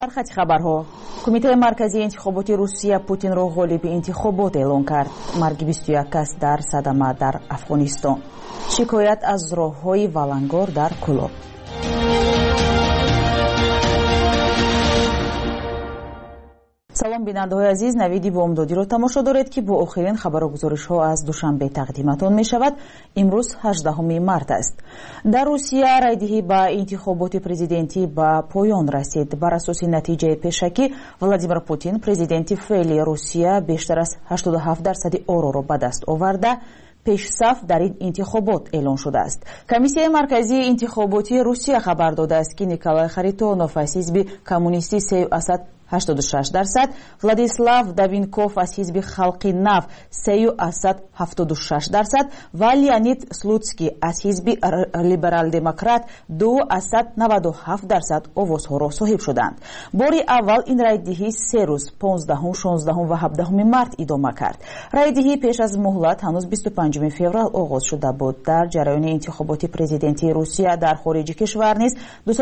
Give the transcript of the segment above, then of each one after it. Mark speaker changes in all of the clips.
Speaker 1: برخط خبرها کمیته مرکزی انتخاباتی روسیه پوتین را غالب انتخابات اعلام کرد. مرگ 21 کس در صدمه در افغانستان. شکایت از راههای ولنگار در کلاب. салом бинандаҳои азиз, навиди бомдодиро тамошо доред ки бо охирин хабару гузоришҳо аз душанбе тақдиматон мешавад. имрӯз 18 март аст. дар русия райдиҳӣ ба интихоботи президентӣ ба поён расид. бар асоси натиҷаи пешакӣ Владимир Путин президенти феъли русия бештар аз 87% ороро ба даст оварда пешсаф дар ин интихобот эълон шудааст. комиссияи марказии интихоботии русия хабар додааст ки Николай Харитонов аз ҳизби коммунистӣ Сейю Асад 86%, Владислав Давинков аз ҳизби халқи нав Сейю Асад 76% ва Леонид Слуцкий аз ҳизби либерал-демократ Дуу Асад 97% овозҳоро соҳиб шуданд. бори аввал ин райдиҳӣ 3 рӯз 15, 16 ва 17 март идома кард. райдиҳӣ пеш аз муҳлат ҳанӯз 25 феврал оғоз шуда буд. дар ҷараёни интихоботи президентии Русия дар хориҷи кишвар низ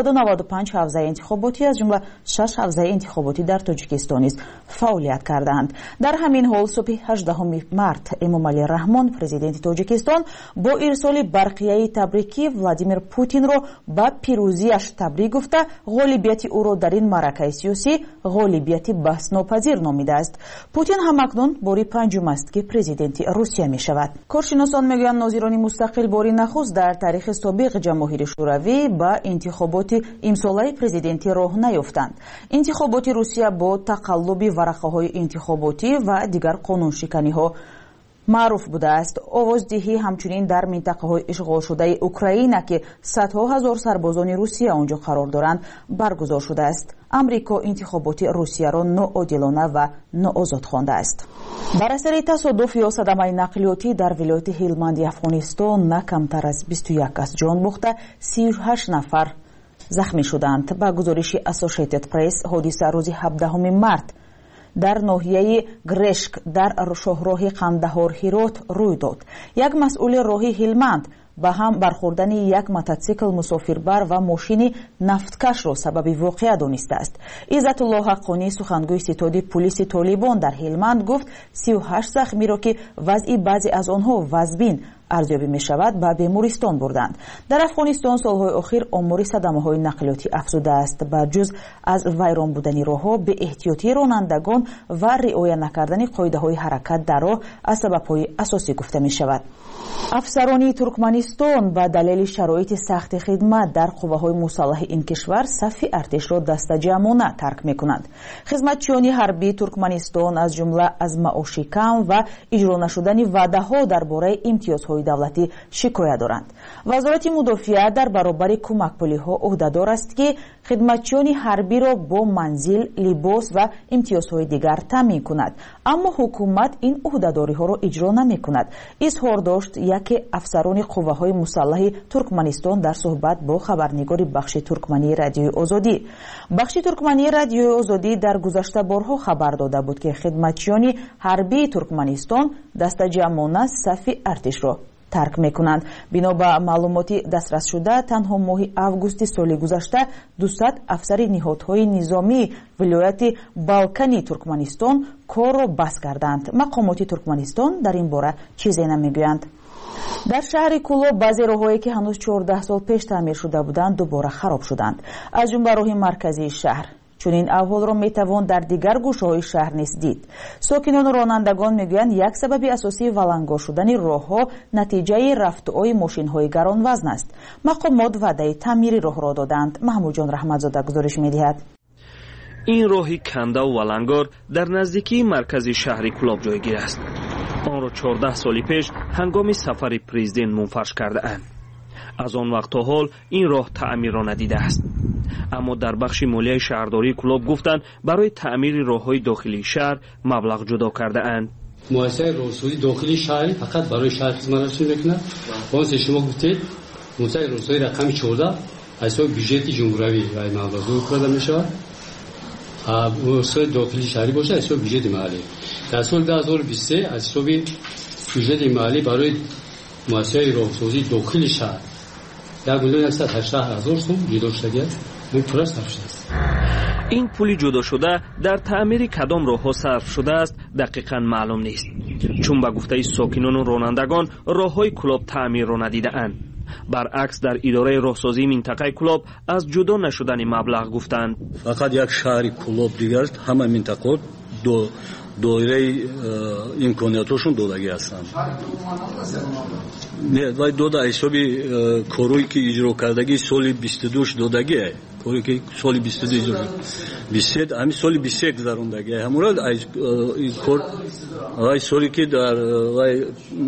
Speaker 1: 295 ҳавзаи интихоботӣ аз ҷумла 6 ҳавзаи интихоботӣ дар Тоҷикистон низ фаъолият карданд. дар ҳамин ҳол субҳи 18 март Эмомалӣ Раҳмон президенти Тоҷикистон бо ирсоли барқияи табрикӣ Владимир Путинро ба пирӯзияш табрик гуфта ғолибияти ӯро дар ин маъракаи сиёсӣ ғолибияти баҳснопазир номидааст. Путин ҳамакнун бори панҷум аст ки президенти Русия мешавад. коршиносон мегӯянд нозирони мустақил бори нахуст дар таърихи собиқ ҷамоҳири шӯравӣ ба интихоботи имсолаи президентӣ роҳ наёфтанд. интихоботи русия бо тақаллуби варақаҳои интихоботӣ ва дигар қонуншиканиҳо маъруф будааст. овоздиҳӣ ҳамчунин дар минтақаҳои ишғолшудаи Украина ки садҳо ҳазор сарбозони Русия онҷо қарор доранд баргузор шудааст. амрико интихоботи Русияро ноодилона ва ноозод хондааст. бар асари тасодуф ё садамаи нақлиётӣ дар вилояти Ҳилманди Афғонистон на камтар аз 21 кас ҷон бохта 38 нафар захмӣ шуданд. ба гузориши Associated Press ҳодиса рӯзи 17 март дар ноҳияи Грешк дар шоҳроҳи Қандаҳор-Ҳирот рӯй дод. як масъули роҳи Ҳилманд ба ҳам бархӯрдани як мототсикл мусофирбар ва мошини нафткашро сабаби воқеа донистааст. Иззатуллоҳ Ҳаққонӣ сухангӯи ситоди пулиси Толибон дар Ҳилманд гуфт 38 захмиро ки вазъи баъзе аз онҳо вазбин арзёбӣ мешавад ба бемористон бурданд. дар Афғонистон солҳои охир омори садамаҳои нақлиётӣ афзудааст. ба ҷуз аз вайрон будани роҳҳо, беэҳтиётии ронандагон ва риоя накардани қоидаҳои ҳаракат дар роҳ аз сабабҳои асосӣ гуфта мешавад. афсарони Туркманистон ба далели шароити сахти хидмат дар қувваҳои мусаллаҳи ин кишвар сафи артишро дастаҷамона тарк мекунанд. хизматчиёни ҳарбии Туркманистон аз ҷумла аз маоши кам ва иҷро нашудани ваъдаҳо дар бораи имтиёзҳои давлатӣ шикоят доранд. вазорати мудофиа дар баробари кӯмакпулиҳо ӯҳдадор аст ки хидматчиёни ҳарбиро бо манзил, либос ва имтиёзҳои дигар таъмин кунад, аммо ҳукумат ин ӯҳдадориҳоро иҷро намекунад. изҳор дошт яке афсарони қувваҳои мусаллаҳи Туркманистон дар суҳбат бо хабарнигори бахши туркмании радиои озодӣ. бахши туркмании радиои озодӣ дар гузашта борҳо хабар дода буд ки хидматчиёни ҳарбии Туркманистон дастаҷамона сафи артишро тарк мекунанд. бино ба маълумоти дастрасшуда танҳо моҳи августи соли гузашта 200 афсари ниҳодҳои низомии вилояти Балкани Туркманистон корро бас карданд. мақомоти Туркманистон дар ин бора чизе намегӯянд. дар шаҳри Кулоб баъзе роҳҳое ки ҳанӯз 14 сол пеш таъмир шуда буданд дубора хароб шуданд. аз ҷумла роҳи марказии шаҳр. чунин аҳволро метавон дар дигар гӯшаҳои шаҳр низ дид. сокинону ронандагон мегӯянд як сабаби асосии валангор шудани роҳҳо натиҷаи рафтуои мошинҳои гаронвазн аст. мақомот ваъдаи таъмири роҳро доданд. маҳмудҷон раҳматзода гузориш медиҳад.
Speaker 2: ин роҳи кандаву валангор дар наздикии маркази шаҳри Кулоб ҷойгир аст. онро 14 соли пеш ҳангоми сафари президент мунфарш кардаанд. аз он вақт то ҳол ин роҳ таъмирро надидааст. аммо дар бахши молияи шаҳрдории Кулоб гуфтанд барои таъмири роҳҳои дохилии шаҳр маблағ ҷудо кардаанд.
Speaker 3: муассисаи роҳсозии дохилии шаҳр фақат барои шаҳр хизмат расонӣ мекунад. онсе шумо гуфтед муассисаи роҳсозии рақами 14 аз ҳисоби бюджети ҷумҳуравӣ маблағ ҷудо карда мешавад. муассисаи дохилии шаҳрӣ бошад аз ҳисоби бюджети маҳаллӣ. дар соли 2023 аз ҳисоби бюджети маҳаллӣ барои муассисаи роҳсозии дохилии шаҳр 1,180,000 сом ҷудо шудагиаст.
Speaker 2: این پول جدا شده در تعمیر کدام راه‌ها صرف شده است دقیقاً معلوم نیست، چون به گفته ساکنان و رانندگان راه‌های کلاب تعمیر را ندیده‌اند. برعکس در اداره راهسازی منطقه کلاب از جدا نشدن مبلغ گفتند.
Speaker 4: فقط یک شهر کلاب دیگر همه منطقات دایره امکاناتشون دادگی هستند. نه ولی داده حسابی کاری که اجرا کردگی سال 22 دادگیه، کاری که سال 22 اجرا 23 همین سال 21 گذروندگی همون این کار وای سالی که در وای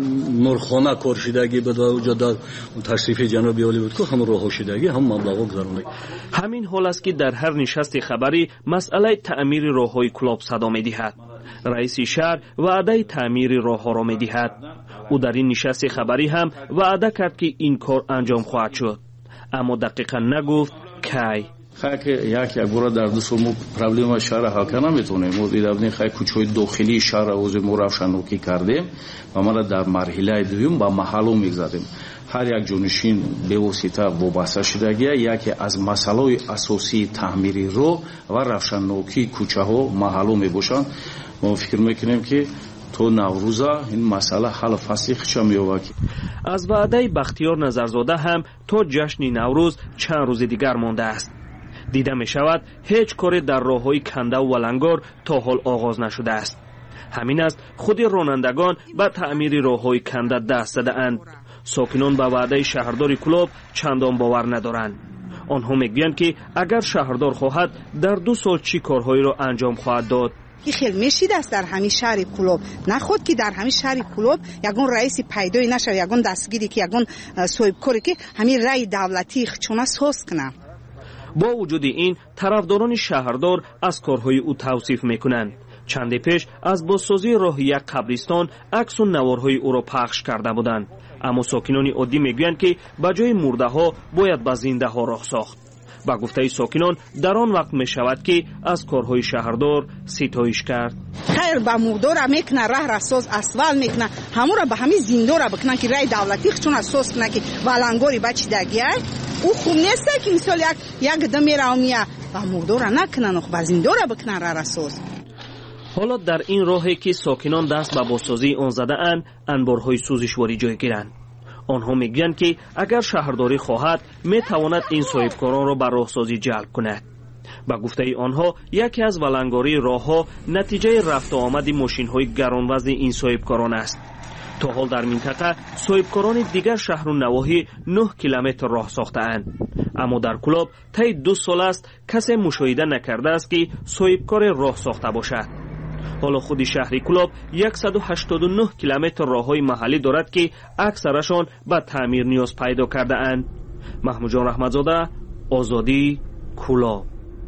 Speaker 4: نورخانه کار شدگی بود و اونجا در تشریف جناب عالی بود که همون راه شدگی هم مبلغ گذروندگی.
Speaker 2: همین حال است که در هر نشست خبری مسئله تعمیر راه‌های کلاب صدا می‌دهد. رئیس شهر وعده تعمیر راه‌ها را می‌دهد. او در این نشست خبری هم وعده کرد که این کار انجام خواهد شد، اما دقیقاً نگفت کی.
Speaker 5: خاک یک گوره در دو سال ما پرابلم شهر حل کنه میتونیم. ما دیدیم خاک کوچه‌های داخلی شهر اوز ما روشنوکی کردیم و ما در مرحله دوم با محلو میگذاریم. هر یک جانشین به واسطه وابسته شدگی یکی از مسائل اساسی تعمیری رو و روشنوکی کوچه‌ها محلو میباشند. ما فکر میکنیم که تو نوروز این مسئله حل فصلی خشم می‌یابد.
Speaker 2: از وعده بختیار نظرزاده هم تا جشن نوروز چند روز دیگر مانده است. دیده می شود هیچ کاری در راه‌های کنده و ولنگار تا حال آغاز نشده است. همین است خود رانندگان به تعمیر راه‌های کنده دست زده اند. ساکنان به وعده شهردار کلاب چندان باور ندارند. آنها میگویند که اگر شهردار خواهد در 2 سال چی کارهایی را انجام خواهد داد.
Speaker 6: این خیلی میشید است در همین شهر کلوب، نخود که در همین شهر کلوب یگون رئیس پیدایی نشه، یگون دستگیری که یگون صاحب کاری که همین رای دولتی چونه سوز کنه.
Speaker 2: با وجود این طرفداران شهردار از کارهای او توصیف میکنند. چند پیش از بازسازی راه یک قبرستان عکس و نوارهای او را پخش کرده بودند، اما ساکنان عادی میگویند که به جای مرده ها باید به زنده ها راه ساخت. با گفته ساکنان در آن وقت می شود که از کارهای شهردار ستایش کرد.
Speaker 6: خیر با مردار میکنه، راه را ساز اسفال میکنه، همون را به همین زنده را بکنن که رای دولتی چون اساس کنه که ولنگاری بچیدگی او خوب نیست که مثلا یک دم میره میاد و مردار نکنن، خب با زنده را بکنن راه ساز.
Speaker 2: حالا در این راهی که ساکنان دست به بازسازی آن زده اند انبارهای سوزشواری جای گیرند. آنها میگویند که اگر شهرداری خواهد میتواند این صاحبکاران را به راهسازی جلب کند. با گفته آنها یکی از ولنگاری راهها نتیجه رفت و آمد ماشین‌های گرانوزن این صاحبکاران است. تا حال در منطقه صاحبکاران دیگر شهر و نواحی 9 کیلومتر راه ساخته‌اند، اما در کلاب طی 2 سال است کسی مشاهده نکرده است که صاحبکار راه ساخته باشد. حالا خود شهر کلاب 189 کیلومتر راههای محلی دارد که اکثرشان به تعمیر نیاز پیدا کرده اند. محمود جان رحمتزاده، آزادی، کلاب.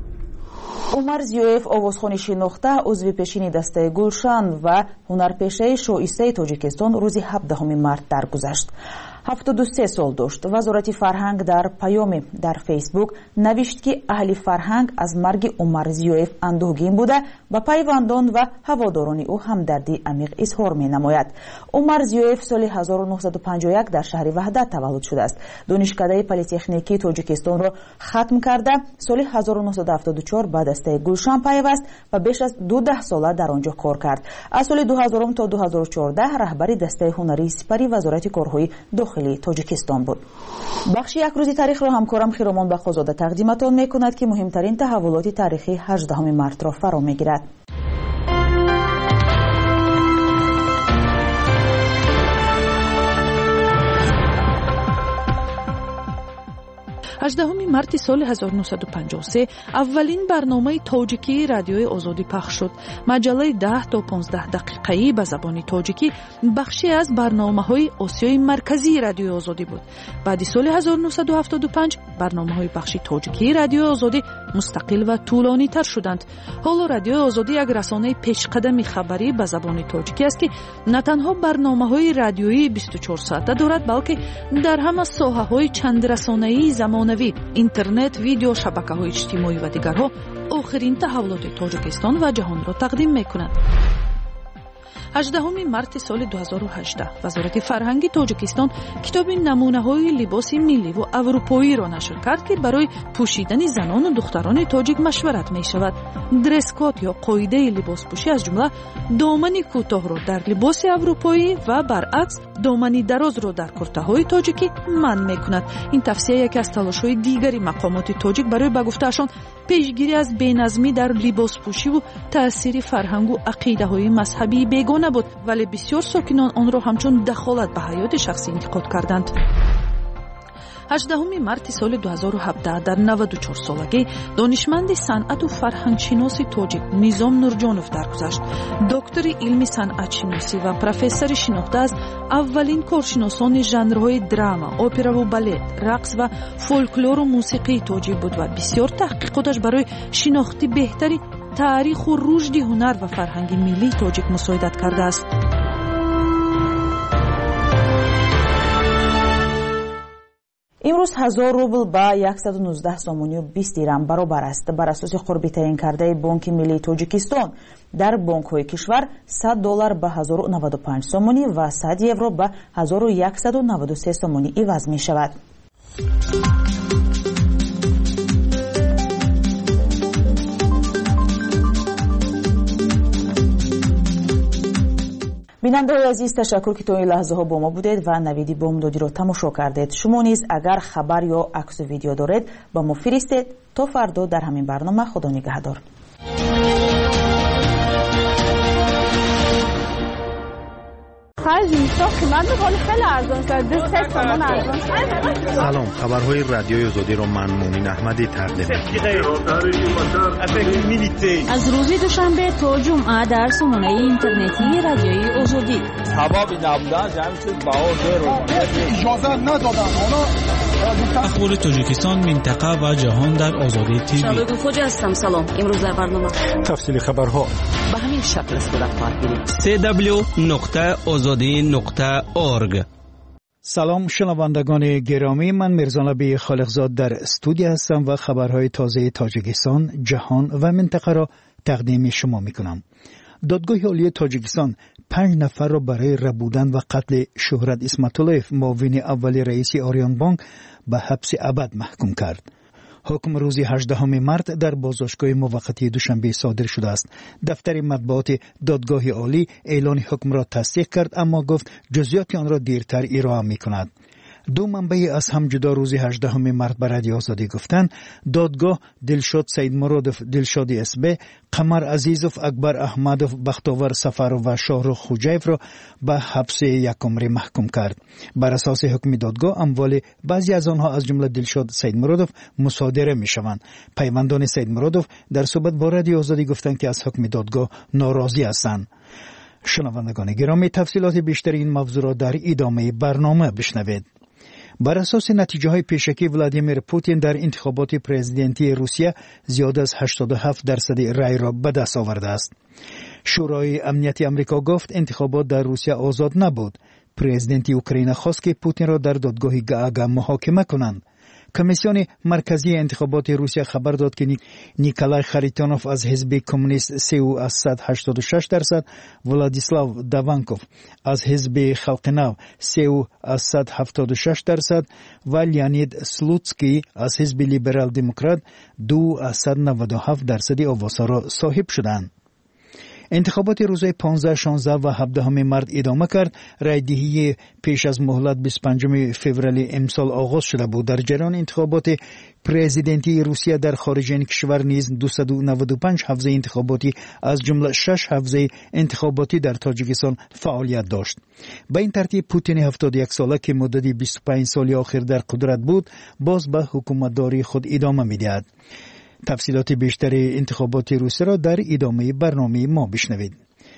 Speaker 1: عمر زیویف آوازخوانی شناخته عضو پیشین دسته گلشن و هنرپیشه شایسته تاجیکستان روز 17 مارت درگذشت. 73 سال داشت. وزارت فرهنگ در پیامی در فیسبوک نوشت که اهل فرهنگ از مرگ عمر زیویف اندوهگین بوده و پیوندان و هواداران او همدردی عمیق اظهار می نماید. عمر زیویف سال 1951 در شهر وحدت تولد شده است. دانشکده پلیتکنیکی تاجیکستان را ختم کرده سال 1974 به دسته گلشن پیوست و بیش از 12 ساله در آنجا کار کرد. از سال 2000 تا 2014 رهبری دسته هنری سپری وزارت کارهای داخلی تاجیکستان بود. بخش یک روزی تاریخ را همکارم خیرامان بخوزاده تقدیمتان میکند که مهمترین تحولات تاریخی 18 مارت را فرا میگیرد.
Speaker 7: 18 مارت سال 1953 اولین برنامه تاجیکی رادیوی آزادی پخش شد. مجله 10 تا 15 دقیقه‌ای به زبان تاجیکی بخشی از برنامه‌های آسیای مرکزی رادیوی آزادی بود. بعد سال 1975 برنامه‌های بخش تاجیکی رادیوی آزادی مستقل و طولانی تر شدند. حالا رادیوی آزادی یک رسانه پیشقدم خبری به زبان تاجیکی است که نه تنها برنامه‌های رادیویی 24 ساعته دارد بلکه در همه ساحه‌های چند رسانه‌ای زمانوی، اینترنت، ویدیو، شبکه‌های اجتماعی و دیگرها آخرین تحولات تاجیکستان و جهان را تقدیم می‌کند. 18 марти соли 2018 вазорати фарҳанги тоҷикистон китоби намунаҳои либоси миллӣ ва аврупоиро нашр кард ки барои пӯшидани занону духтарони тоҷик машварат мешавад. дрес-код ё қоидаи либоспӯшӣ аз ҷумла домани кӯтоҳро дар либоси аврупоӣ ва баръакс домани дарозро дар куртаҳои тоҷикӣ манъ мекунад. ин тавсия яке аз талошҳои дигари мақомоти тоҷик барои ба гуфтаашон пешгирӣ аз беназмӣ дар либоспӯшиву таъсири фарҳангу ақидаҳои мазҳабии бегона буд, вале бисёр сокинон онро ҳамчун дахолат ба ҳаёти шахсӣ интиқод карданд. 18 марти соли 2017 дар 94 солагӣ донишманди санъату фарҳангшиноси тоҷик Низом Нурҷонов даргузашт. доктори илми санъатшиносӣ ва профессори шинохта аз аввалин коршиносони жанрҳои драма, операву балет, рақс ва фолклору мусиқии тоҷик буд ва бисёр таҳқиқоташ барои шинохти беҳтари таъриху рушди ҳунар ва фарҳанги миллии тоҷик мусоидат кардааст.
Speaker 1: имрӯз 1000 рубл ба 119 сомонию 20 дирам баробар аст. бар асоси қурби таъинкардаи Бонки Миллии Тоҷикистон дар бонкҳои кишвар $100 ба 1095 сомонӣ ва €100 ба 1193 сомонӣ иваз мешавад. бинандаҳои азиз, ташаккур ки то ин лаҳзаҳо бо мо будед ва навиди бомдодиро тамошо кардед. шумо низ агар хабар ё аксу видео доред ба мо фиристед. то фардо дар ҳамин барнома. худо нигаҳдор.
Speaker 8: سلام، خبرهای رادیوی آزادی را من مومن احمدی تقدیم
Speaker 9: از روز دوشنبه تا جمعه در سامانه اینترنتی رادیوی آزادی.
Speaker 10: اخبار تاجیکستان، منطقه و جهان در آزادی تیوی.
Speaker 9: شبکه خوج هستم. سلام. امروز در برنامه
Speaker 8: تفصیل خبرها
Speaker 9: به همین شکل است در پارگیری.
Speaker 10: www.azadi.org.
Speaker 11: سلام شنوندگان گرامی، من میرزانبی خالقزاد در استودیو هستم و خبرهای تازه تاجیکستان، جهان و منطقه را تقدیم شما میکنم. دادگاه عالی تاجیکستان 5 نفر را برای ربودن و قتل شهرت اسمت‌اللهیف، معاون اول رئیس آریان بانک، به حبس ابد محکوم کرد. حکم روز 18 مارت در بازداشتگاه موقتی دوشنبه صادر شده است. دفتر مطبوعات دادگاه عالی اعلان حکم را تصدیق کرد، اما گفت جزئیات آن را دیرتر ارائه می‌کند. دو منبع از هم جدا روز 18 مارت به رادیو آزادی گفتند دادگاه دلشاد سید مرادوف، دلشاد اسبه، قمر عزیزوف، اکبر احمدوف، بختاور سفرو و شاهرخ خوجایف را به حبس یک عمری محکوم کرد. بر اساس حکم دادگاه اموال بعضی از آنها از جمله دلشاد سید مرادوف مصادره می‌شوند. پیوندان سید مرادوف در صحبت با رادیو آزادی گفتند که از حکم دادگاه ناراضی هستند. شنوندگان گرامی، تفصیلات بیشتر این موضوع را در ادامه برنامه بشنوید. بر اساس نتیجه های پیشکی ولادیمیر پوتین در انتخابات پرزیدنتی روسیه زیاد از 87% رای را به دست آورده است. شورای امنیتی آمریکا گفت انتخابات در روسیه آزاد نبود. پرزیدنت اوکراین خواست که پوتین را در دادگاه گاگا محاکمه کنند. کمیسیون مرکزی انتخابات روسیه خبر داد که نیکولای خریتانوف از حزب کمونیست سئو از 186%، ولادیسلاو داوانکوف از حزب خلق نو سئو از 176% و لیانید سلوتسکی از حزب لیبرال دموکرات 2 از 197% آوازها را صاحب شدند. انتخابات روزهای 15، 16 و 17 مارت ادامه کرد. رایدهی پیش از مهلت 25 فوریه امسال آغاز شده بود. در جریان انتخابات پرزیدنتی روسیه در خارج این کشور نیز 295 حوزه انتخاباتی از جمله 6 حوزه انتخاباتی در تاجیکستان فعالیت داشت. به این ترتیب پوتین 71 ساله که مدت 25 سال اخیر در قدرت بود باز به حکومتداری خود ادامه می‌دهد. تفصیلات بیشتر انتخابات روسیه را در ادامه برنامه ما بشنوید.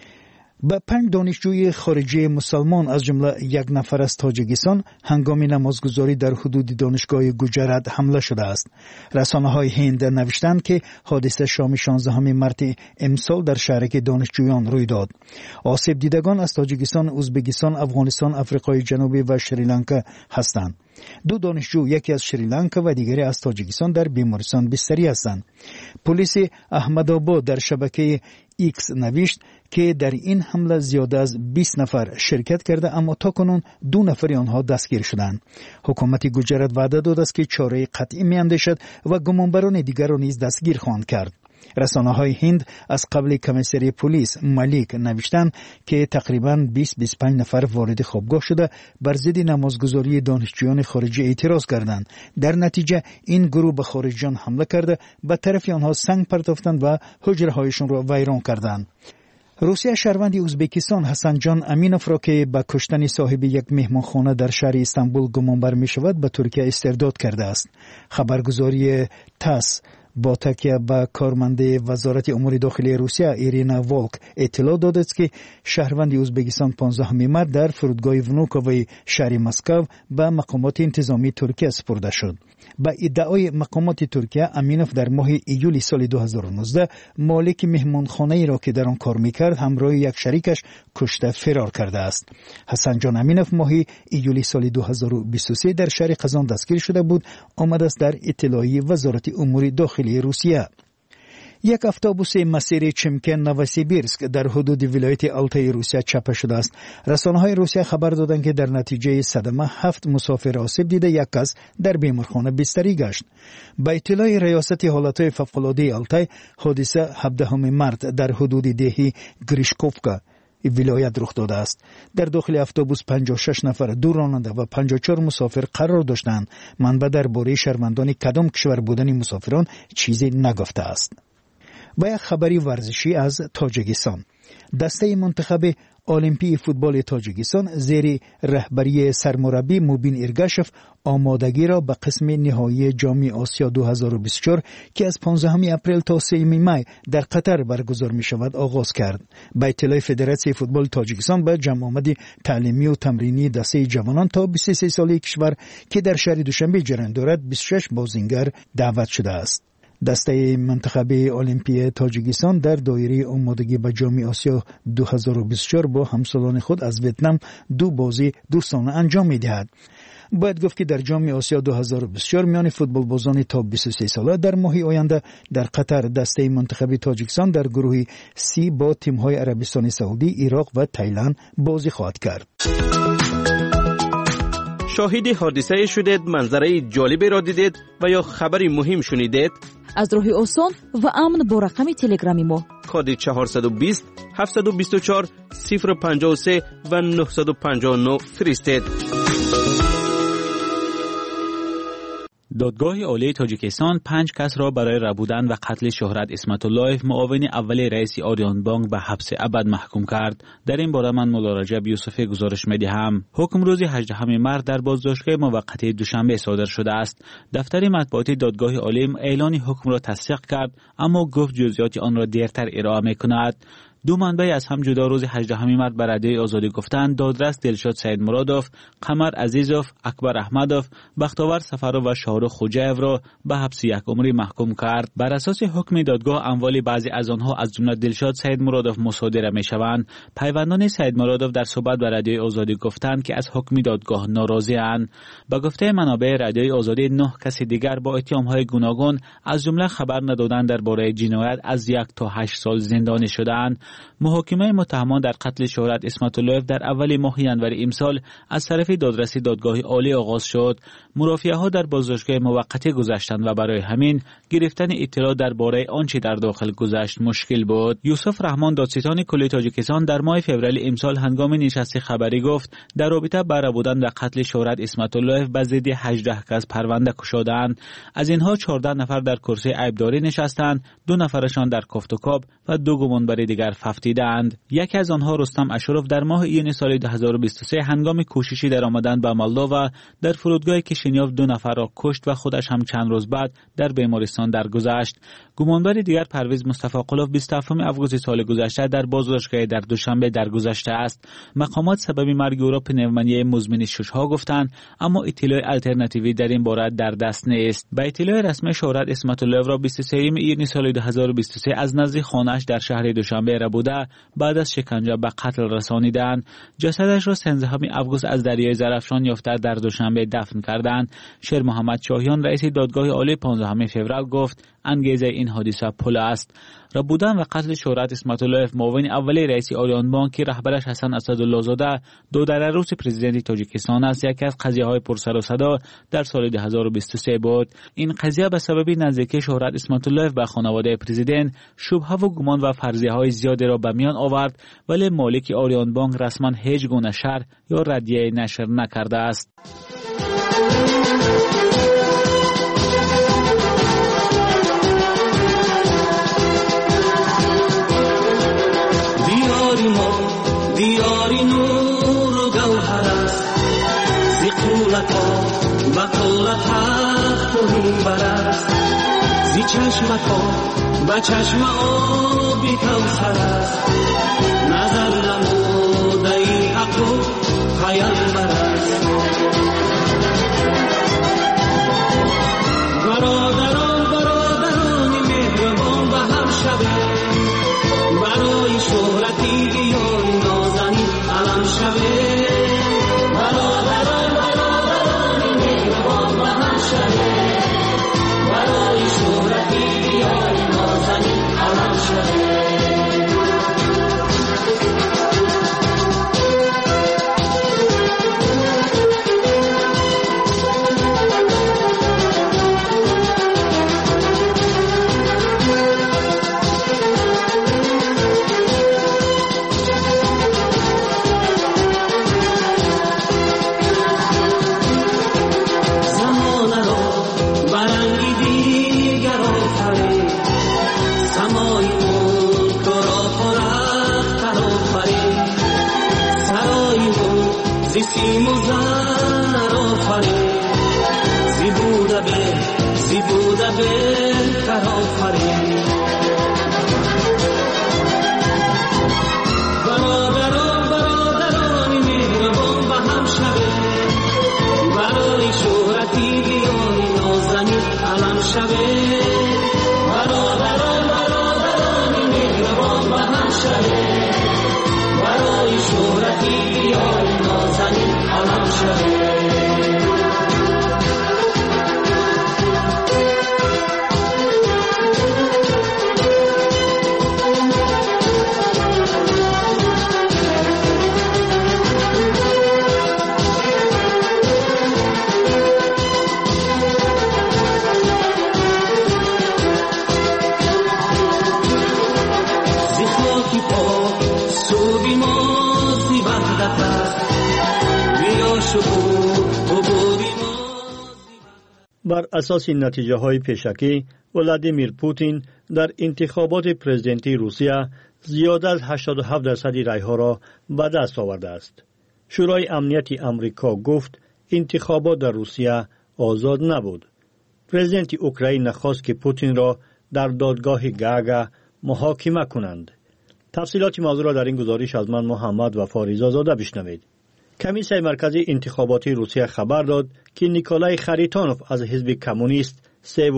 Speaker 11: به 5 دانشجوی خارجی مسلمان از جمله 1 نفر از تاجیکستان هنگام نمازگزاری در حدود دانشگاه گوجرات حمله شده است. رسانه‌های هند نوشتند که حادثه شام 16 مارت امسال در شهرک دانشجویان روی داد. آسیب دیدگان از تاجیکستان، ازبکستان، افغانستان، آفریقای جنوبی و شریلانکا هستند. دو دانشجو، یکی از شریلانکا و دیگری از تاجیکستان، در بیمارستان بستری هستند. پلیس احمدآباد در شبکه ایکس نوشت که در این حمله زیاده از 20 نفر شرکت کرده، اما تاکنون 2 نفر آنها دستگیر شدند. حکومت گوجرات وعده داده است که چاره قطعی می‌اندیشد و گمانبران دیگر را نیز دستگیر خواهند کرد. رسانه‌های هند از قبل کمیسری پلیس ملیک نوشتند که تقریباً 20-25 نفر وارد خوابگاه شده بر ضد نمازگزاری دانشجویان خارجی اعتراض کردند. در نتیجه این گروه به خارجیان حمله کرده، به طرف آنها سنگ پرتافتند و حجرهایشان را ویران کردند. روسیه شهروند ازبکستان حسن جان امینوف را که به کشتن صاحب یک مهمانخانه در شهر استانبول گمانبر می شود به ترکیه استرداد کرده است. خبرگزاری تاس با تکیه به کارمنده وزارت امور داخلی روسیه ایرینا والک اطلاع داده است که شهروند ازبکستان 15 مارس در فرودگاه ونوکووی شهر مسکو به مقامات انتظامی ترکیه سپرده شد. با ادعای مقامات ترکیه، امینوف در ماه ایولی سال 2019 مالک مهمانخانه‌ای را که در آن کار می‌کرد همراه یک شریکش کشته فرار کرده است. حسن جان امینوف ماه ایولی سال 2023 در شهر قزان دستگیر شده بود. آمده است در اطلاعیه وزارت امور داخلی روسیه. یک اتوبوس مسیر چمکن نوسیبیرسک در حدود ولایت آلتای روسیه چپه شده است. رسانه‌های روسیه خبر دادند که در نتیجه صدمه 7 مسافر آسیب دیده، یک کس در بیمارخانه بستری گشت. با اطلاع ریاست حالتهای فوق‌العاده آلتای، حادثه 17 مارس در حدود دهه گریشکوفکا ولایت رخ داده است. در داخل اتوبوس 56 نفر دو راننده و 54 مسافر قرار داشتند. منبع درباره شهروندان کدام کشور بودن مسافران چیزی نگفته است. و یک خبری ورزشی از تاجیکستان. دسته منتخب المپی فوتبال تاجیکستان زیر رهبری سرمربی موبین ایرگاشف آمادگی را به قسم نهایی جام آسیا 2024 که از 15 اپریل تا 3 می در قطر برگزار می شود آغاز کرد. با اطلاع فدراسیون فوتبال تاجیکستان به جمع آمد تعلیمی و تمرینی دسته جوانان تا 23 ساله کشور که در شهر دوشنبه جریان دارد 26 بازیگر دعوت شده است. دسته منتخب المپی تاجیکستان در دایره آمادگی به جام آسیا 2024 با همسالان خود از ویتنام 2 بازی دوستانه انجام می‌دهد. باید گفت که در جام آسیا 2024 میان فوتبال بازان تا 23 ساله در ماه آینده در قطر دسته منتخب تاجیکستان در گروه C با تیم‌های عربستان سعودی، عراق و تایلند بازی خواهد کرد.
Speaker 12: شاهد حادثه شدید، منظره جالبی را دیدید و یا خبری مهم شنیدید؟
Speaker 7: از راه آسان و امن با رقم تلگرامی ما
Speaker 12: کد 420 724 053 و 959 فرستید.
Speaker 10: دادگاه عالی تاجیکستان 5 کس را برای ربودن و قتل شهرت اسمت الله معاون اول رئیس آریان بانک به حبس ابد محکوم کرد. در این باره من مولا رجب یوسفی گزارش می‌دهم. حکم روز 18 مارس در بازداشتگاه موقتی دوشنبه صادر شده است. دفتر مطبوعاتی دادگاه عالی اعلان حکم را تصدیق کرد، اما گفت جزئیات آن را دیرتر ارائه می‌کند. دو منبع از هم جدا روز 18 مارس به رادیوی آزادی گفتند دادرس دلشاد سید مرادوف، قمر عزیزوف، اکبر احمدوف، بختاور سفرو و شاهرخ خوجایف را به حبس 1 عمری محکوم کرد. بر اساس حکم دادگاه اموال بعضی از آنها از جمله دلشاد سید مرادوف مصادره می‌شوند. پیوندان سید مرادوف در صحبت به رادیوی آزادی گفتند که از حکم دادگاه ناراضی‌اند. به گفته منابع رادیوی آزادی 9 کس دیگر با اتهام‌های گوناگون از جمله خبر ندادن درباره جنایت از 1 تا 8 سال زندانی شدند. محاکمه متهمان در قتل شهرت اسمت الله در اول ماه ژانویه امسال از طرف دادرسی دادگاه عالی آغاز شد. مرافعه‌ها در بازداشتگاه موقتی گذشتند و برای همین گرفتن اطلاع درباره آنچه در داخل گذشت مشکل بود. یوسف رحمان دادستان کل تاجیکستان در ماه فوریه امسال هنگام نشست خبری گفت در رابطه با ربودن و قتل شهرت اسمت الله به ضد 18 کس پرونده گشودند. از اینها 14 نفر در کرسی عیبداری نشستند، 2 نفرشان در کافت و کاب و 2 گمانبر دیگر ففتیدند. یکی از آنها رستم اشرف در ماه ایون سال 2023 هنگام کوششی در آمدن به مالدووا در فرودگاه کشینیوف 2 نفر را کشت و خودش هم چند روز بعد در بیمارستان درگذشت. گمانبر دیگر پرویز مصطفی قلوف 27 آگوست سال گذشته در بازداشتگاه در دوشنبه درگذشته است. مقامات سبب مرگ او را پنومونی مزمن ششها گفتند، اما اطلاع آلترناتیوی در این باره در دست نیست. با اطلاع رسمی شهرت اسمت الله را 23 ایون سال 2023 از نزد خانه‌اش در شهر دوشنبه بوده بعد از شکنجه به قتل رسانیدند. جسدش را 13 آگوست از دریای زرافشان یافته در دوشنبه دفن کردند. شیر محمد شاهیان رئیس دادگاه عالی 15 فوریه گفت انگیزه این حادثه پول است. ربودن و قتل شهرت اسمت اللهیف معاون اول رئیس آریان بانک که رهبرش حسن اسدالله زاده دودر روز پرزیدنت تاجیکستان است یکی از قضیه‌های پرسر و صدا در سال 2023 بود. این قضیه به سبب نزدیکی شهرت اسمت اللهیف به خانواده پرزیدنت شبهه و گمان و فرضیه‌های زیادی را به میان آورد ولی مالک آریان بانک رسما هیچ گونه شرح یا ردیه نشر نکرده است.
Speaker 13: دیاری نور و گوهر است زی قولت ها و قولت حق و منبر است زی چشمت ها و چشم آبی کوثر است نظر نموده ای حق و پیامبر است. برادران مهربان به هم شبه برای شهرتی بیاری نازنین علم شبه برادران مهربان به هم شبه برای شهرتی بیاری نازنین علم شبه. سیم و زر آفرین زی بوده بهتر آفرین. برادران مهربان به هم شبه برای شهرتی بیاری نازنین علم شبه برادران مهربان به هم شبه برای شهرتی بیاری نازنین علم شبه.
Speaker 11: بر اساس نتیجه های پیشکی ولادیمیر پوتین در انتخابات پرزیدنتی روسیه زیاد از 87% رای ها را به دست آورده است. شورای امنیت آمریکا گفت انتخابات در روسیه آزاد نبود. پرزیدنت اوکراین نخواست که پوتین را در دادگاه گاگا محاکمه کنند. تفصیلات موضوع را در این گزارش از من محمد و فاریزا زاده بشنوید. کمیسیون مرکزی انتخاباتی روسیه خبر داد که نیکولای خریتانوف از حزب کمونیست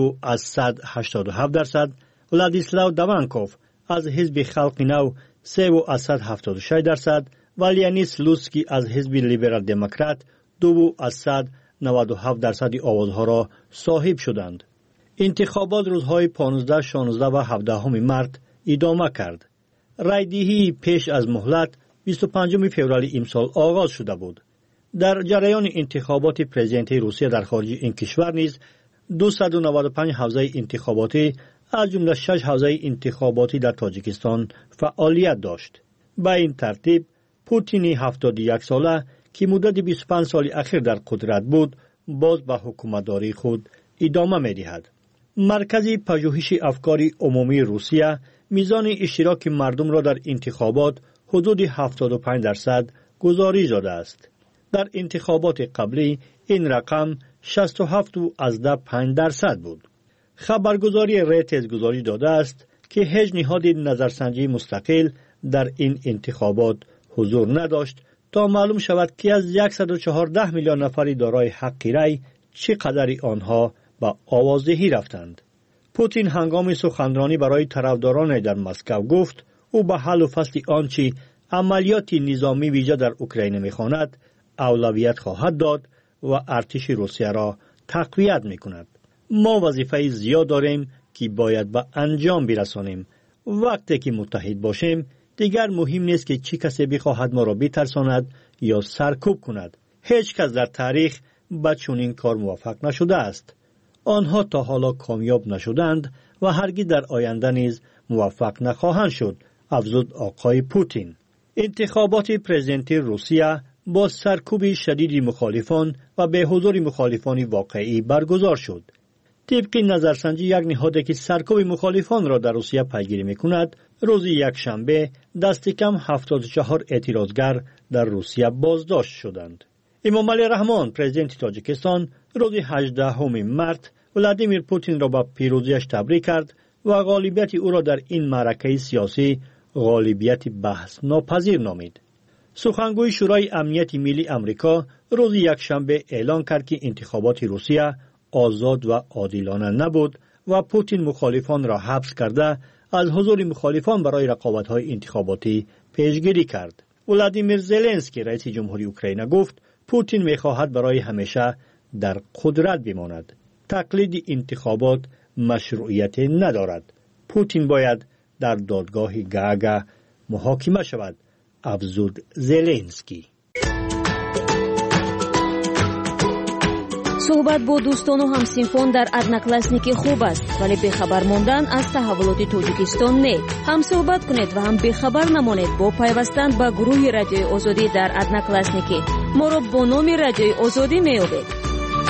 Speaker 11: 3.87%، ولادیسلاو داونکوف از حزب خلق نو 3.76% و لیانیس لوسکی از حزب لیبرال دموکرات 2.97% آوازها را صاحب شدند. انتخابات روزهای 15، 16 و 17 مارس ادامه کرد. رایدهی پیش از مهلت 25 فوریه امسال آغاز شده بود. در جریان انتخابات پرزیدنتی روسیه در خارج این کشور نیز 295 حوزه انتخاباتی از جمله 6 حوزه انتخاباتی در تاجیکستان فعالیت داشت. به این ترتیب پوتین 71 ساله که مدت 25 سال اخیر در قدرت بود باز به حکومتداری خود ادامه می‌دهد. مرکز پژوهش افکار عمومی روسیه میزان اشتراک مردم را در انتخابات حدود 75% گزارش داده است. در انتخابات قبلی این رقم 67.5% بود. خبرگزاری ریترز گزارش داده است که هیچ نهاد نظرسنجی مستقل در این انتخابات حضور نداشت تا معلوم شود که از 114 میلیون نفری دارای حق رای چقدر آنها به آوازدهی رفتند. پوتین هنگام سخنرانی برای طرفداران در مسکو گفت او به حل و فصل آنچه عملیات نظامی ویژه در اوکراین می‌خواند اولویت خواهد داد و ارتش روسیه را تقویت می‌کند. ما وظیفه زیاد داریم که باید به انجام برسانیم. وقتی که متحد باشیم دیگر مهم نیست که چه کسی بخواهد ما را بترساند یا سرکوب کند. هیچ کس در تاریخ به چنین کار موفق نشده است. آنها تا حالا کامیاب نشدند و هرگز در آینده نیز موفق نخواهند شد، افزود آقای پوتین. انتخابات پرزیدنتی روسیه با سرکوب شدید مخالفان و به حضور مخالفان واقعی برگزار شد. طبق نظرسنجی یک نهادی که سرکوب مخالفان را در روسیه پیگیری می‌کند، روز یکشنبه دست کم 74 اعتراضگر در روسیه بازداشت شدند. امامعلی رحمان پرزیدنت تاجیکستان روز 18 مارس ولادیمیر پوتین را به پیروزیش تبریک کرد و غالبیت او را در این معرکه سیاسی غالبیت بحث ناپذیر نامید. سخنگوی شورای امنیت ملی آمریکا روز یکشنبه اعلان کرد که انتخابات روسیه آزاد و عادلانه نبود و پوتین مخالفان را حبس کرده از حضور مخالفان برای رقابت‌های انتخاباتی پیشگیری کرد. ولادیمیر زلنسکی رئیس جمهوری اوکراین گفت پوتین می‌خواهد برای همیشه در قدرت بماند. تقلید انتخابات مشروعیت ندارد. پوتین باید در دادگاه گاگا محاکمه شود، افزود زلنسکی.
Speaker 9: صحبت با دوستان و همسینفون در ادناکلاسنیکی خوب است، ولی بخبر موندن از تحولات تاجیکستان نه. هم صحبت کنید و هم بخبر نمانید با پیوستن به گروه رادیوی آزادی در ادناکلاسنیکی. ما را با نام رادیوی آزادی می‌یابید.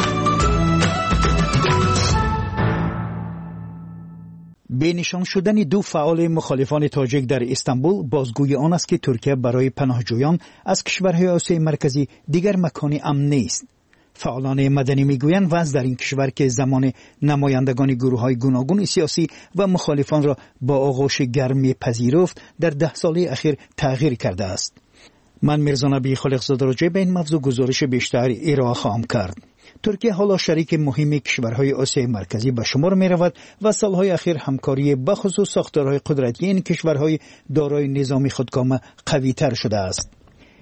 Speaker 11: به نشان شدن دو فعال مخالفان تاجیک در استانبول بازگوی آن است که ترکیه برای پناهجویان از کشورهای آسیای مرکزی دیگر مکان امن نیست. فعالان مدنی میگویند وضع در این کشور که زمان نمایندگان گروه‌های گوناگون سیاسی و مخالفان را با آغوش گرم پذیرفت در 10 سال اخیر تغییر کرده است. من میرزا نبی خالقزاده راجع به این موضوع گزارش بیشتر ارائه خواهم کرد. ترکیه حالا شریک مهم کشورهای آسیای مرکزی به شمار می رود و سالهای اخیر همکاری به خصوص ساختارهای قدرتی این کشورهای دارای نظامی خودکام قوی تر شده است.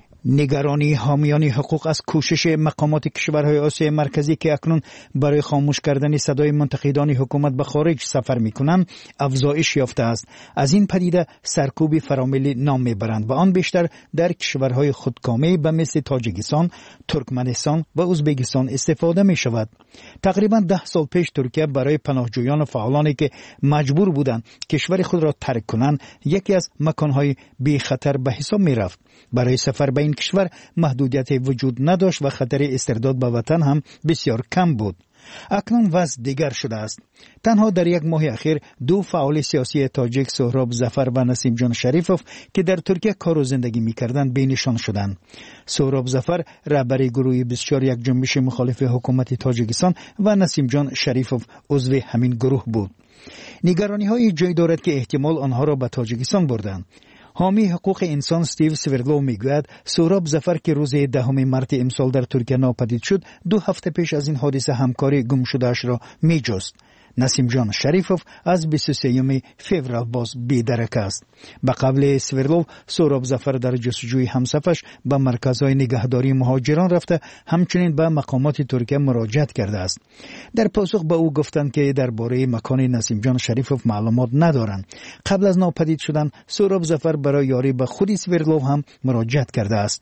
Speaker 11: نگرانی حامیان حقوق از کوشش مقامات کشورهای آسیای مرکزی که اکنون برای خاموش کردن صدای منتقدان حکومت به خارج سفر می‌کنند افزایش یافته است. از این پدیده سرکوب فراملی نام می‌برند و آن بیشتر در کشورهای خودکامه به مثل تاجیکستان، ترکمنستان و ازبکستان استفاده می‌شود. تقریباً 10 سال پیش ترکیه برای پناهجویان و فعالانی که مجبور بودند کشور خود را ترک کنند یکی از مکان‌های بی خطر به حساب می‌رفت. برای سفر به این کشور محدودیت وجود نداشت و خطر استرداد به وطن هم بسیار کم بود. اکنون وضع دیگر شده است. تنها در یک ماه اخیر دو فعال سیاسی تاجیک سهراب ظفر و نسیم جان شریفوف که در ترکیه کار و زندگی می‌کردند بینشان شدند. سهراب ظفر رهبر گروه 24 یک جنبش مخالف حکومت تاجیکستان و نسیم جان شریفوف عضو همین گروه بود. نگرانی‌های جای دارد که احتمال آنها را به تاجیکستان بردند. حامی حقوق انسان استیو سویرلو میگوید سهراب ظفر که روز 10 مارس امسال در ترکیه ناپدید شد 2 هفته پیش از این حادثه همکاری گم شده‌اش را میجست. نسیم جان شریفوف از 23 فوریه باز بی‌درک است. به قول سویرلو سهراب ظفر در جستجوی همسفرش به مرکزهای نگهداری مهاجران رفته همچنین به مقامات ترکیه مراجعت کرده است. در پاسخ به او گفتند که درباره مکان نسیم جان شریفوف معلومات ندارند. قبل از ناپدید شدن سهراب ظفر برای یاری به خود سویرلو هم مراجعت کرده است.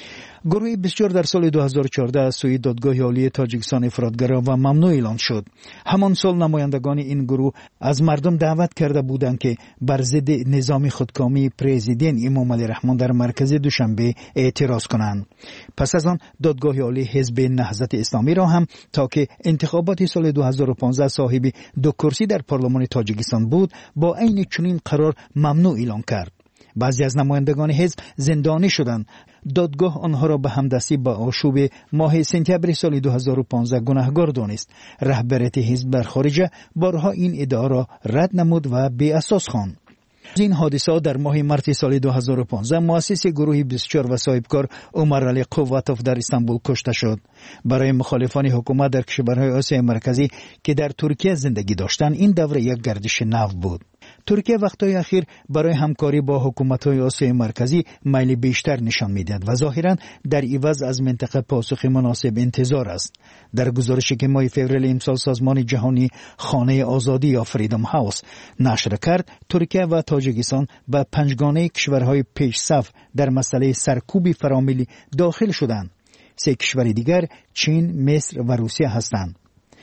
Speaker 11: گروه 24 در سال 2014 از سوی دادگاه عالی تاجیکستان افراطگرا و ممنوع اعلان شد. همان سال نمایندگان این گروه از مردم دعوت کرده بودند که بر ضد نظام خودکامی پرزیدنت امامعلی رحمان در مرکز دوشنبه اعتراض کنند. پس از آن دادگاه عالی حزب نهضت اسلامی را هم تا که انتخابات سال 2015 صاحب 2 کرسی در پارلمان تاجیکستان بود با عین چنین قرار ممنوع اعلان کرد. بعضی از نمایندگان حزب زندانی شدند. دادگاه آنها را به همدستی با آشوب ماه سپتامبر سال 2015 گناهکار دانست. رهبریت حزب در خارج بارها این ادعا را رد نمود و بی اساس خواند. این حادثه در ماه مارس سال 2015 مؤسس گروه 24 و صاحبکار عمر علی قوتوف در استانبول کشته شد. برای مخالفان حکومت در کشورهای آسیای مرکزی که در ترکیه زندگی داشتند این دوره یک گردش نو بود. ترکیه وقتهای اخیر برای همکاری با حکومت‌های آسیای مرکزی میل بیشتر نشان می‌دهد و ظاهراً در عوض از منطقه پاسخ مناسب انتظار است. در گزارشی که ماه فوریه امسال سازمان جهانی خانه آزادی یا فریدم هاوس نشر کرد، ترکیه و تاجیکستان به پنجگانه کشورهای پیشصف در مسئله سرکوب فراملی داخل شدند. 3 کشور دیگر چین، مصر و روسیه هستند.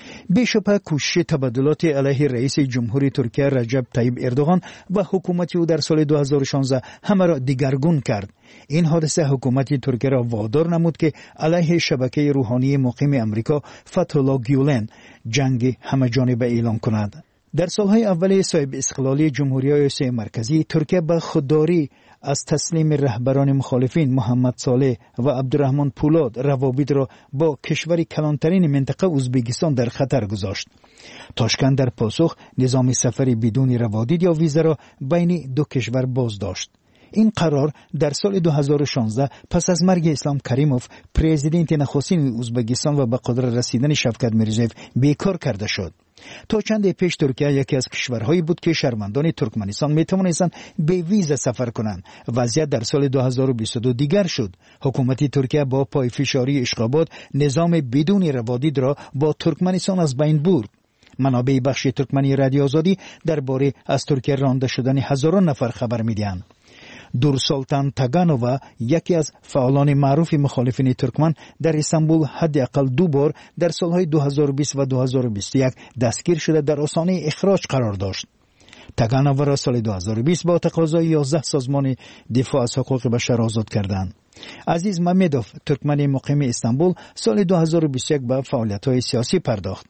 Speaker 11: بیشتر کوشش تبادلات علیه رئیس جمهوری ترکیه رجب طیب اردوغان و حکومت او در سال 2016 همه را دیگرگون کرد. این حادثه حکومت ترکیه را وادار نمود که علیه شبکه روحانی مقیم امریکا فتح‌الله گیولن جنگ همه جانبه اعلام کند. در سالهای اول صاحب استقلالی جمهوری آسیای مرکزی، ترکیه به خودداری از تسلیم رهبران مخالفین محمد صالح و عبدالرحمن پولاد روابط را با کشور کلانترین منطقه ازبکستان در خطر گذاشت. تاشکند در پاسخ نظام سفری بدون روادید یا ویزا را بین دو کشور باز داشت. این قرار در سال 2016 پس از مرگ اسلام کریموف پرزیدنت نخستین ازبکستان و به قدرت رسیدن شفقت میرزیف بیکار کرده شد. تا چند پیش ترکیه یکی از کشورهایی بود که شهروندان ترکمنستان میتوانستند به ویزا سفر کنند. وضعیت در سال 2022 دیگر شد. حکومت ترکیه با پایفشاری اشغابات نظام بدون روادید را با ترکمنستان از بین برد. منابع بخش ترکمنی رادیو آزادی درباره از ترکیه رانده شدن هزاران نفر خبر میدهند. دورسلطان تاگانووا یکی از فعالان معروف مخالفین ترکمن در استانبول حداقل 2 بار در سالهای 2020 و 2021 دستگیر شده در آستانه اخراج قرار داشت. تاگانووا را سال 2020 با تقاضای 11 سازمان دفاع از حقوق بشر آزاد کردند. عزیز ممدوف ترکمن مقیم استانبول سال 2021 به فعالیت‌های سیاسی پرداخت.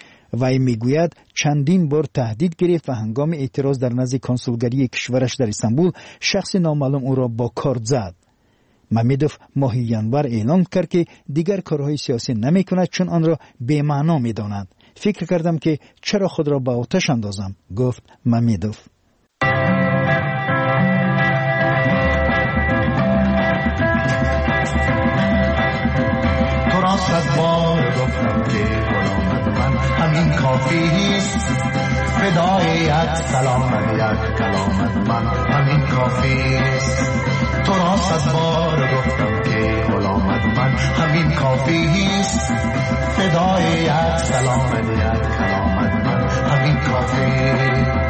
Speaker 11: وی میگوید چندین بار تهدید گرفت و هنگام اعتراض در نزد کنسولگری کشورش در استانبول شخص نامعلوم او را با کارد زد. ممدوف ماه ینور اعلام کرد که دیگر کارهای سیاسی نمی کند چون آن را بی‌معنا می داند. فکر کردم که چرا خود را به آتش اندازم، گفت ممدوف.
Speaker 14: تو را صد بار گفتم که همین کافیست، فدای یک سلامت یک کلامت من همین کافیست. تو را صد بار گفتم که غلامت من همین کافیست، فدای یک سلامت یک کلامت من همین کافیست.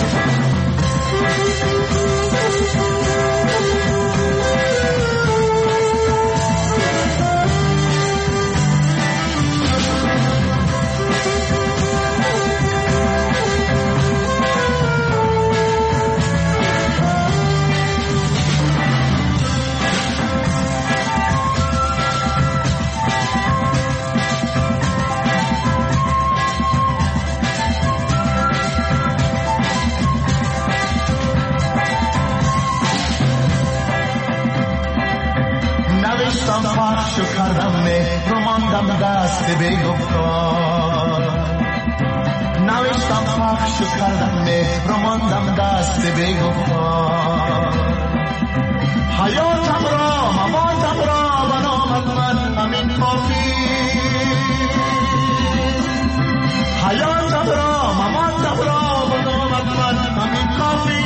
Speaker 14: پخشو کردم مهر و ماندم دست بی‌گفتار، نوشتم پخشو کردم مهر و ماندم دست بی‌گفتار. حیاتم را مماتم را به نامت من همین کافی، حیاتم را مماتم را به نامت من همین کافی.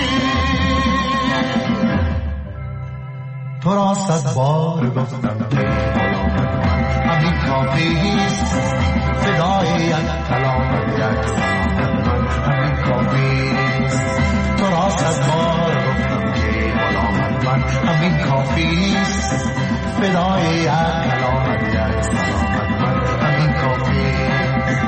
Speaker 14: تو را صد بار گفتم که غلامت من همین کافیست، فدای یک کلامت یک سلامت من همین کافیست. تو را صد بار گفتم که غلامت من همین کافیست، فدای یک کلامت یک سلامت من همین کافیست.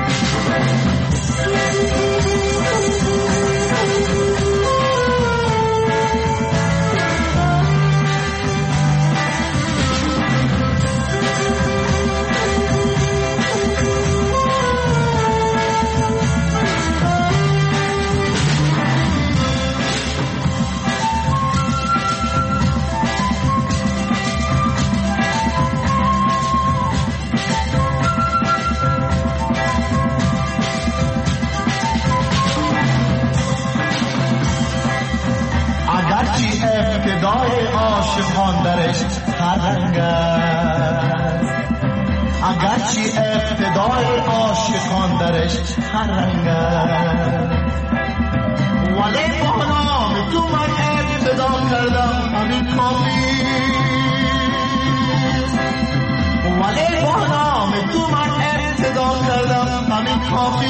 Speaker 14: ابتدای عاشقان درش هر رنگ است، اگرچه ابتدای عاشقان درش هر رنگ است، ولی با نام تو من ابتدا کردم همین کافی ولی با نام تو من ابتدا کردم همین کافی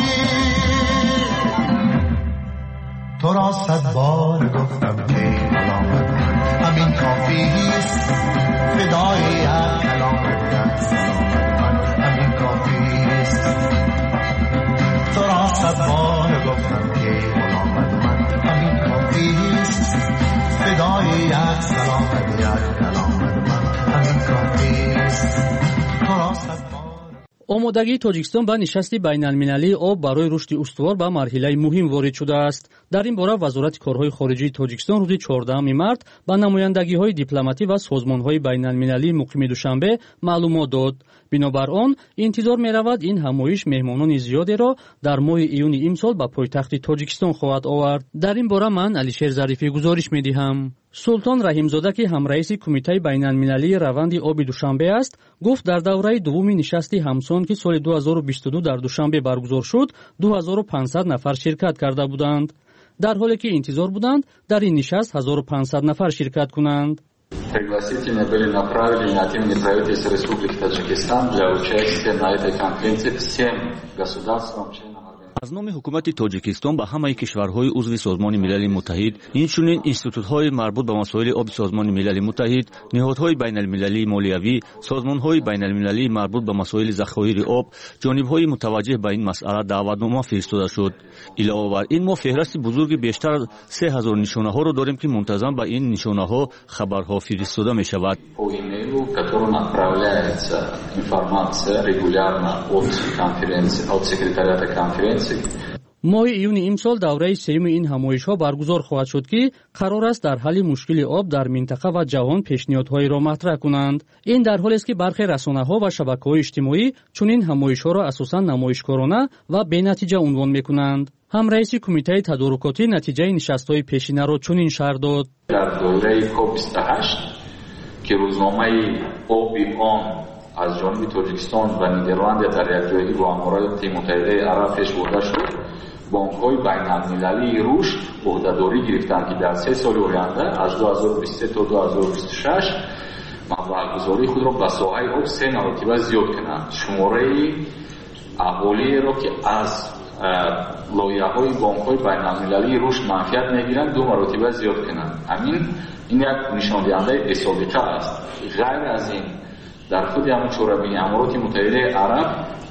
Speaker 14: تو را 100 بار گفتم که کلامت همین کافی است فدای یک کلامت سلامت من همین کافی است تو را 100 بار گفتم که کلامت من همین کافی است فدای یک سلامت یک کلامت من همین کافی است تو را 100
Speaker 15: омодагии тоҷикистон ба нишасти байналмилалии об барои рушди устувор ба марҳилаи муҳим ворид шудааст. дар ин бора вазорати корҳои хориҷии тоҷикистон рӯзи 14 март ба намояндагиҳои дипломатӣ ва созмонҳои байналмилалии муқими душанбе маълумот дод. бинобар он интизор меравад ин ҳамоиш меҳмонони зиёдеро дар моҳи июни имсол ба пойтахти тоҷикистон хоҳад овард. дар ин бора ман алишер зарифӣ гузориш медиҳам. султон раҳимзода ки ҳамраиси кумитаи байналмилалии раванди оби душанбе аст, гуфт дар давраи дуввуми нишасти ҳамсон ки соли 2022 дар душанбе баргузор шуд 2500 нафар ширкат карда буданд. дар ҳоле ки интизор буданд дар ин нишаст 1500 нафар ширкат кунанд.
Speaker 16: Пригласительные были направлены от имени правительства Республики Таджикистан для участия на этой конференции всем государствам, членам.
Speaker 10: аз номи ҳукумати тоҷикистон ба ҳамаи кишварҳои узви созмони милали муттаҳид, инчунин институтҳои марбут ба масоили оби созмони милали муттаҳид, ниҳодҳои байналмилалии молиявӣ, созмонҳои байналмилалии марбут ба масоили захоири об, ҷонибҳои мутаваҷҷеҳ ба ин масъала даъватнома фиристода шуд. илова бар ин мо феҳрасти бузурги бештар аз 3000 нишонаҳоро дорем ки мунтазам ба ин нишонаҳо хабарҳо фиристода мешавад. моҳи июни имсол давраи сеюми ин ҳамоишҳо баргузор хоҳад шуд ки қарор аст дар ҳалли мушкили об дар минтақа ва ҷаҳон пешниҳодҳоеро матраҳ кунанд. ин дар ҳолест ки бархе расонаҳо ва шабакаҳои иҷтимоӣ чунин ҳамоишҳоро асосан намоишкорона ва бенатиҷа унвон мекунанд. ҳамраиси кумитаи тадорукотӣ натиҷаи нишастҳои пешинаро чунин шарҳ дод.
Speaker 16: дар дораи COP28 ки рӯзномаи оби он аз ҷониби тоҷикистон ва нидерландия дар якҷоягӣ бо аморати муттаҳидаи араб пеш бурда шуд, бонкҳои байналмилалии рушд уҳдадорӣ гирифтанд ки дар 3 соли оянда аз 2023 то 2026 маблағгузории худро ба соҳаи об 3 маротиба зиёд кунанд. шумораи аҳолиеро ки аз лоиҳаҳои бонкҳои байналмилалии рушд манфиат мегиранд 2 маротиба зиёд кунанд. ҳамин ин як нишондиҳандаи бесобиқа аст. ғайр аз ин дар худи ҳамон чорабини амороти муттаҳидаи араб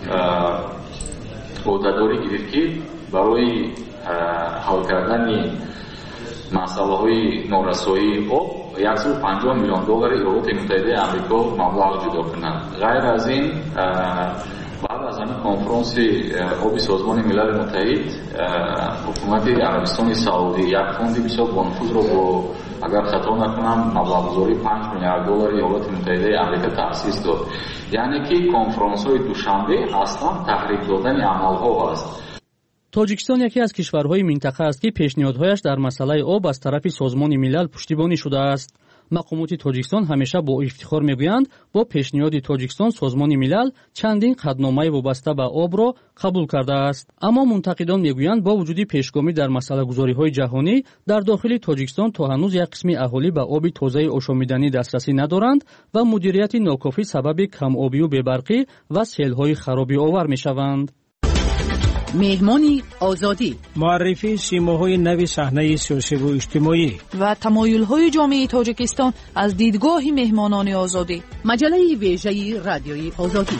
Speaker 16: уҳдадорӣ гирифт ки барои ҳал кардани масъалаҳои норасоии об $150 миллион иёлоти муттаҳидаи амрико маблағ ҷудо кунанд. ғайр аз ин баъд аз ҳамин конфронси оби созмони милали муттаҳид ҳукумати арабистони саудӣ як фонди бисёр бонуфузро бо агар хато накунам маблағгузории $5 миллиард иёлоти муттаҳидаи амрико таъсис дод. яъне ки конфронсҳои душанбе аслан таҳрик додани амалҳо аст.
Speaker 15: тоҷикистон яке аз кишварҳои минтақа аст ки пешниҳодҳояш дар масъалаи об аз тарафи созмони милал пуштибонӣ шудааст. мақомоти тоҷикистон ҳамеша бо ифтихор мегӯянд бо пешниҳоди тоҷикистон созмони милал чандин қадномаи вобаста ба обро қабул кардааст. аммо мунтақидон мегӯянд бо вуҷуди пешгомӣ дар масъалагузориҳои ҷаҳонӣ дар дохили тоҷикистон то ҳанӯз як қисми аҳолӣ ба оби тозаи ошомиданӣ дастрасӣ надоранд ва мудирияти нокофӣ сабаби камобию бебарқӣ ва селҳои харобиовар мешаванд.
Speaker 17: меҳмони озодӣ
Speaker 18: муаррифӣ симоҳои нави саҳнаи сиёсиву иҷтимоӣ
Speaker 7: ва тамоюлҳои ҷомеаи тоҷикистон аз дидгоҳи меҳмонони озодӣ.
Speaker 17: маҷалаи вежаи радиои озодӣ.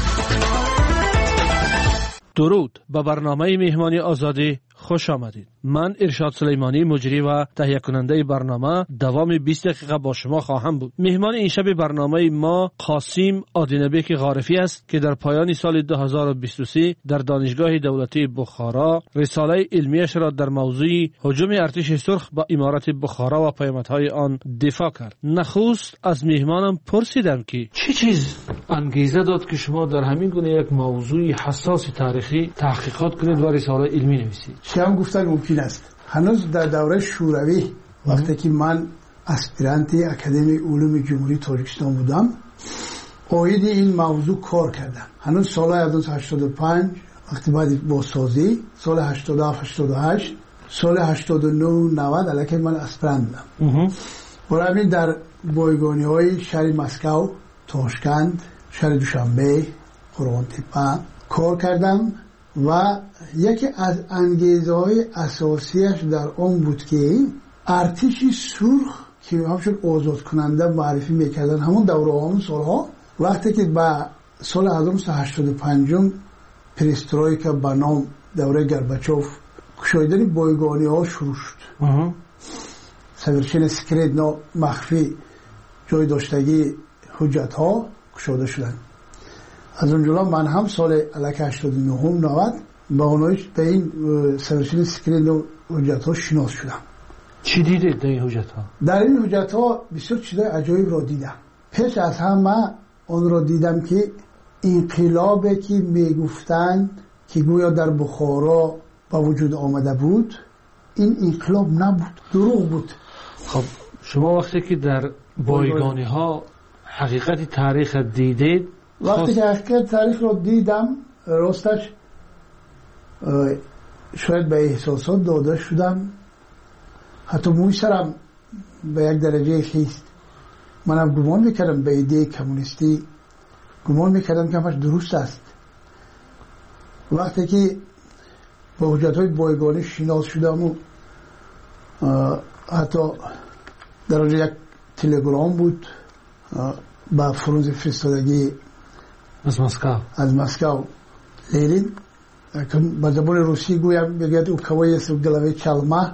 Speaker 18: дуруд ба барномаи меҳмони озодӣ خوش آمدید. من ارشاد سلیمانی مجری و تهیه کننده برنامه دوام 20 دقیقه با شما خواهم بود. مهمان این شب برنامه ما قاسم آدینبک غارفی است که در پایان سال 2023 در دانشگاه دولتی بخارا رساله علمیش را در موضوع هجوم ارتش سرخ با امارت بخارا و پیامدهای آن دفاع کرد. نخست از مهمانم پرسیدم که چه چیز انگیزه داد که شما در همین گونه یک موضوع حساس تاریخی تحقیقات کنید و رساله علمی نویسید؟
Speaker 19: هم گفتن ممکن است. هنوز در دوره شوروی وقتی که من اسپیرانت اکادمی علوم جمهوری تاجیکستان بودم اوید این موضوع کار کردم. هنوز سال 1985 وقتی بعد بازسازی سال 87 88 سال 89-90 علیه من اسپرند بودم. برای همین در بایگانی های شهر مسکو، تاشکند، شهر دوشنبه، قرغان تپه کار کردم و یکی از انگیزه های اساسیش در اون بود که ارتش سرخ که همشون آزاد کننده معرفی میکردن همون دوره همون سالها، وقتی که با سال 1985 پریسترویکا به نام دوره گرباچوف کشایدن بایگانی ها شروع شد. سویرچین سکرید مخفی جای داشتگی حجت ها کشاده شدن. از اونجا من هم سال علیه 89-90 با اونایش به این سویرچین سکرید حجت ها شناس شدم.
Speaker 18: چی دیدید در این حجت ها؟
Speaker 19: در این حجت ها بسیار چیزای عجایب را دیدم. پیش از همه آن را دیدم که انقلابی که میگفتن که گویا در بخارا با وجود آمده بود، این انقلاب نبود، دروغ بود.
Speaker 18: خب شما وقتی که در بایگانی ها حقیقت تاریخ دیدید،
Speaker 19: وقتی که حقیقت تاریخ را دیدم راستش شاید به احساسات داده شدم، حتی موی سرم به یک درجه خیست. منم گمان میکردم به ایده کمونیستی، گمان میکردم که همش درست است. وقتی که با حجت های بایگانی شناس شدم و حتی در آنجا یک تلگرام بود با فرانسه فرستادگی از مسکو لینین که با زبان روسی گویم بگید او کوای سوگلوی چلمه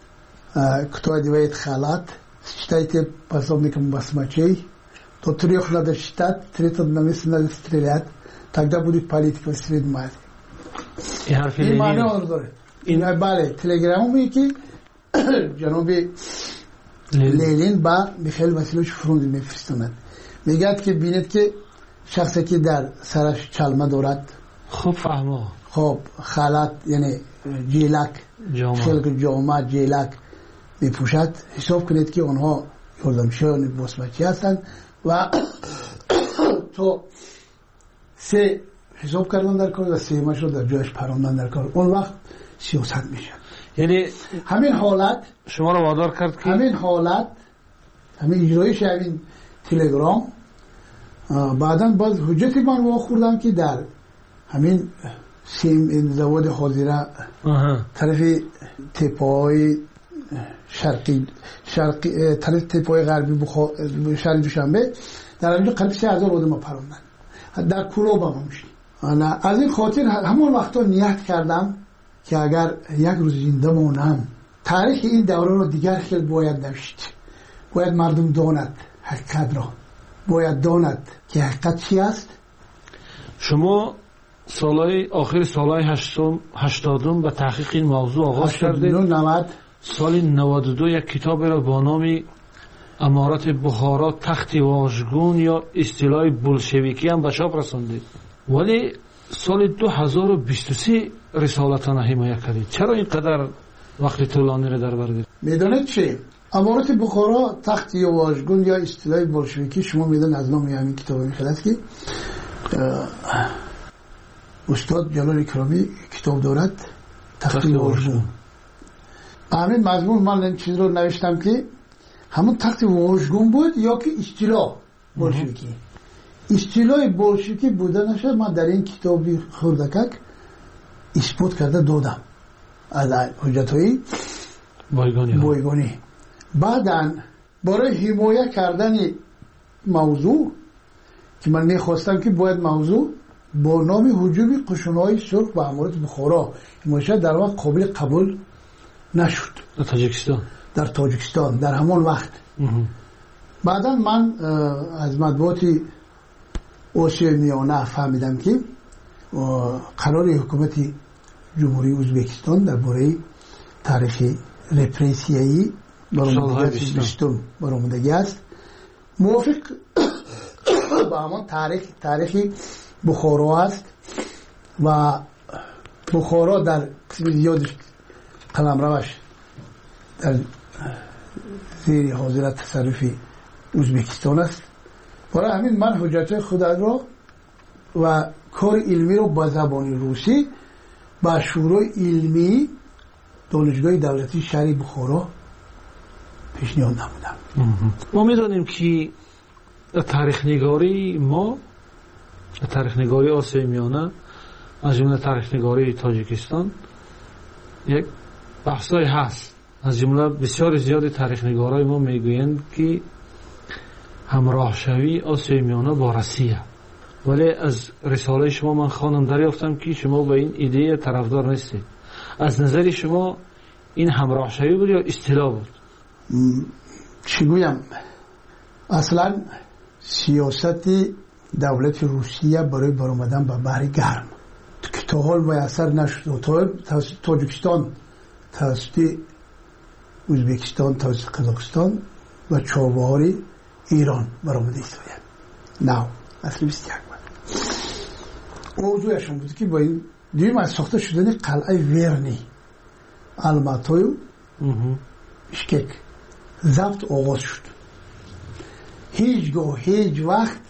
Speaker 19: кто одевает халат, считайте пособником басмачей, то 3 надо считать, 3 на месте надо стрелять, тогда будет политика среди мать. И мане он дорит. И бале телеграмму ки جناب لینین با میخائیل واسیلوویچ فرانزی میفرستند. میگه که ببینید که شخصی که در سرش چلمه دارد،
Speaker 18: خوب فهمو،
Speaker 19: خب خالات یعنی جیلک، خلق جامعه جیلک میپوشد، حساب کنید که آنها یاردمشان باسمچی هستند و تو سه حساب کردن در کار و سه ماش رو در جایش پراندن در کار. اون وقت سیاست میشه.
Speaker 18: یعنی
Speaker 19: همین حالت
Speaker 18: شما رو وادار کرد که
Speaker 19: همین حالت همین اجرایش همین تلگرام بعداً باز حجت من واخوردم که در همین سیم زواد حاضره طرف تپای شرقی طرف تپای غربی شهر دوشنبه در اینجا قریب 3000 آدم پروندن در کلوب هم میشیم. از این خاطر همون وقتا نیت کردم که اگر یک روز زنده مانم تاریخ این دوره رو دیگر خیلی باید نوشت. باید مردم داند حقیقت را، باید داند که حقیقت چی است.
Speaker 18: شما سالهای آخر سالهای 80 به تحقیق این موضوع آغاز کردید.
Speaker 19: 90
Speaker 18: سال 92 یک کتاب را با نام امارت بخارا تخت واژگون یا اصطلاح بولشویکی هم به چاپ رساندید، ولی سال 2023 رسالتان حمایت کردید. چرا اینقدر وقت طولانی را در بر گرفت؟
Speaker 19: میدونید چی؟ امارت بخارا تخت واژگون یا اصطلاح بولشویکی، شما میدونید از نام همین کتاب میخواست که استاد جلال اکرامی کتاب دارد تخت واژگون. همین مضمون من این چیز رو نوشتم که همون تخت واژگون بود یا که اصطلاح بولشویکی. اصطلاح بولشویکی بودنش من در این کتابی خردکک اثبات کرده دادم از حجت‌های بایگانی. بعداً برای حمایت کردن موضوع که من میخواستم که باید موضوع با نام هجوم قشون‌های سرخ به امارت بخارا حمایت در واقع قابل قبول نشد در تاجیکستان در همون وقت. بعدا من از مطبوعات آسیای میانه فهمیدم که قرار حکومت جمهوری ازبکستان درباره تاریخ رپرسیایی برآمدگی است. موافق با همان تاریخ بخارا است و بخارا در قسم زیادش قلمروش در زیر حاضرت تصرف ازبکستان است. برای همین من حجت خود را و کار علمی رو با زبان روسی با شورای علمی دانشگاه دولتی شهر بخارا پیشنهاد نمودم.
Speaker 18: ما میدانیم که تاریخ نگاری ما، تاریخ نگاری آسیای میانه از جمله تاریخ نگاری تاجیکستان یک بحثای هست. از جمله بسیار زیاد تاریخ نگارای ما میگویند که همراه شوی آسیای میانه با روسیه، ولی از رساله شما من خواندم دریافتم که شما به این ایده طرفدار نیستید. از نظر شما این همراه شوی بود یا اصطلاح بود؟
Speaker 19: چی گویم؟ اصلا سیاست دولت روسیه برای برآمدن به بحر گرم که تا حال میسر نشد. تاجیکستان توسط ازبکستان، توسط قزاقستان و چابهار ایران برآمده است. نه اصلا 21 بود. موضوعشون بود که با این دویم از ساخته شدن قلعه ورنی الماتای بشکک ضبط آغاز شد. هیچگاه هیچ وقت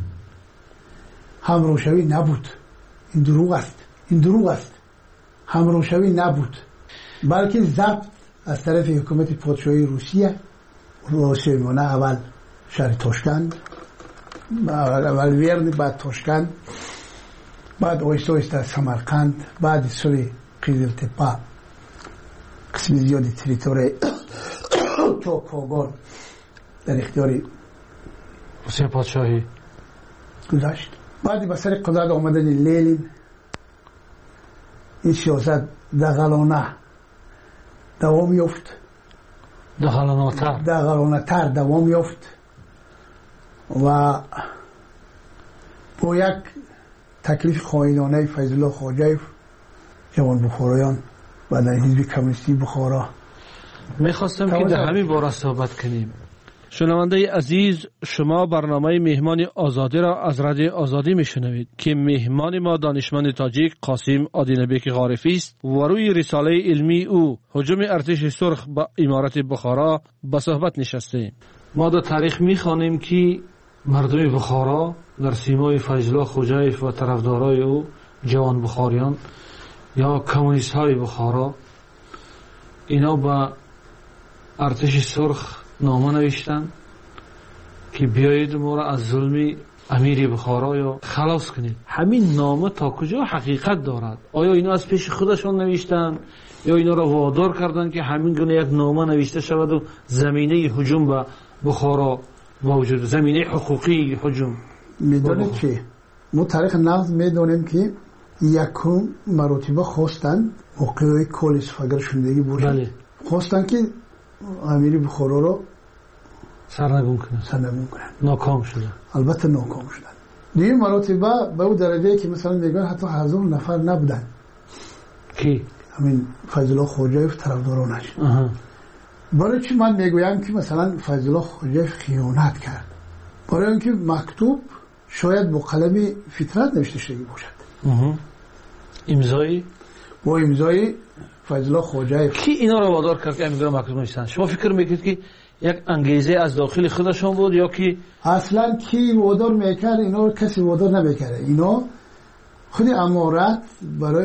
Speaker 19: همراهشوی نبود. این دروغ است. همراهشوی نبود، بلکه ضبط از طرف حکومت پادشاهی روسیه میانه اول شهر تاشکند، اول ورن، بعد تاشکند، بعد آیسته سمرقند، بعد سوی قیزلتپه قسم زیادی تریتوری تا کاغان در اختیاری
Speaker 18: روسیه پادشاهی
Speaker 19: گذاشت. بعد به سر قدرت آمدن لنین این سیاست دغلانه دوام یافت، دغلانه‌تر دوام یافت و با یک تکلیف خائنانه فیض الله خواجه جوان بخارایان و در حزب کمونیستی بخارا
Speaker 18: میخواستم که در همین باره صحبت کنیم. شنونده عزیز، شما برنامه مهمان آزادی را از رادیو آزادی میشنوید که مهمان ما دانشمند تاجیک قاسم آدینبک غارفی است و روی رساله علمی او هجوم ارتش سرخ به امارت بخارا به صحبت نشستیم. ما در تاریخ میخوانیم که مردم بخارا در سیمای فیض الله خوجیف و طرفدارای او جوان بخاریان یا کمونیست های بخارا اینا به ارتش سرخ نامه نوشتن که بیایید ما را از ظلم امیر بخارا یا خلاص کنید. همین نامه تا کجا حقیقت دارد؟ آیا اینا از پیش خودشان نوشتن یا اینا را وادار کردن که همین گونه یک نامه نوشته شود و زمینه هجوم به بخارا موجود، زمینه حقوقی هجوم؟
Speaker 19: میدونید که ما تاریخ نقض میدونیم که یکم مراتبه خواستن موقعی کلیس فگر شندگی باشد، خواستن که امیر بخارا را
Speaker 18: سرنگون کنن. ناکام شدن.
Speaker 19: البته ناکام شدن. دیگه مراتبه به اون درجه که مثلا میگن حتی 1000 نفر نبودن.
Speaker 18: کی؟
Speaker 19: همین فیض الله خواجه طرفدارانش. برای چی من میگویم که مثلا فیض الله خواجه خیانت کرد؟ برای اینکه مکتوب شاید با قلم فطرت نوشته شده باشد.
Speaker 18: امضایی؟
Speaker 19: با امضای فیض الله خواجه.
Speaker 18: کی اینا را وادار کرد که امضا مکتوب نوشتن؟ شما فکر میکنید که یک انگیزه از داخل خودشون بود یا که
Speaker 19: اصلا کی وادار میکرد؟ اینا رو کسی وادار نمیکرد. اینا خود امارت برای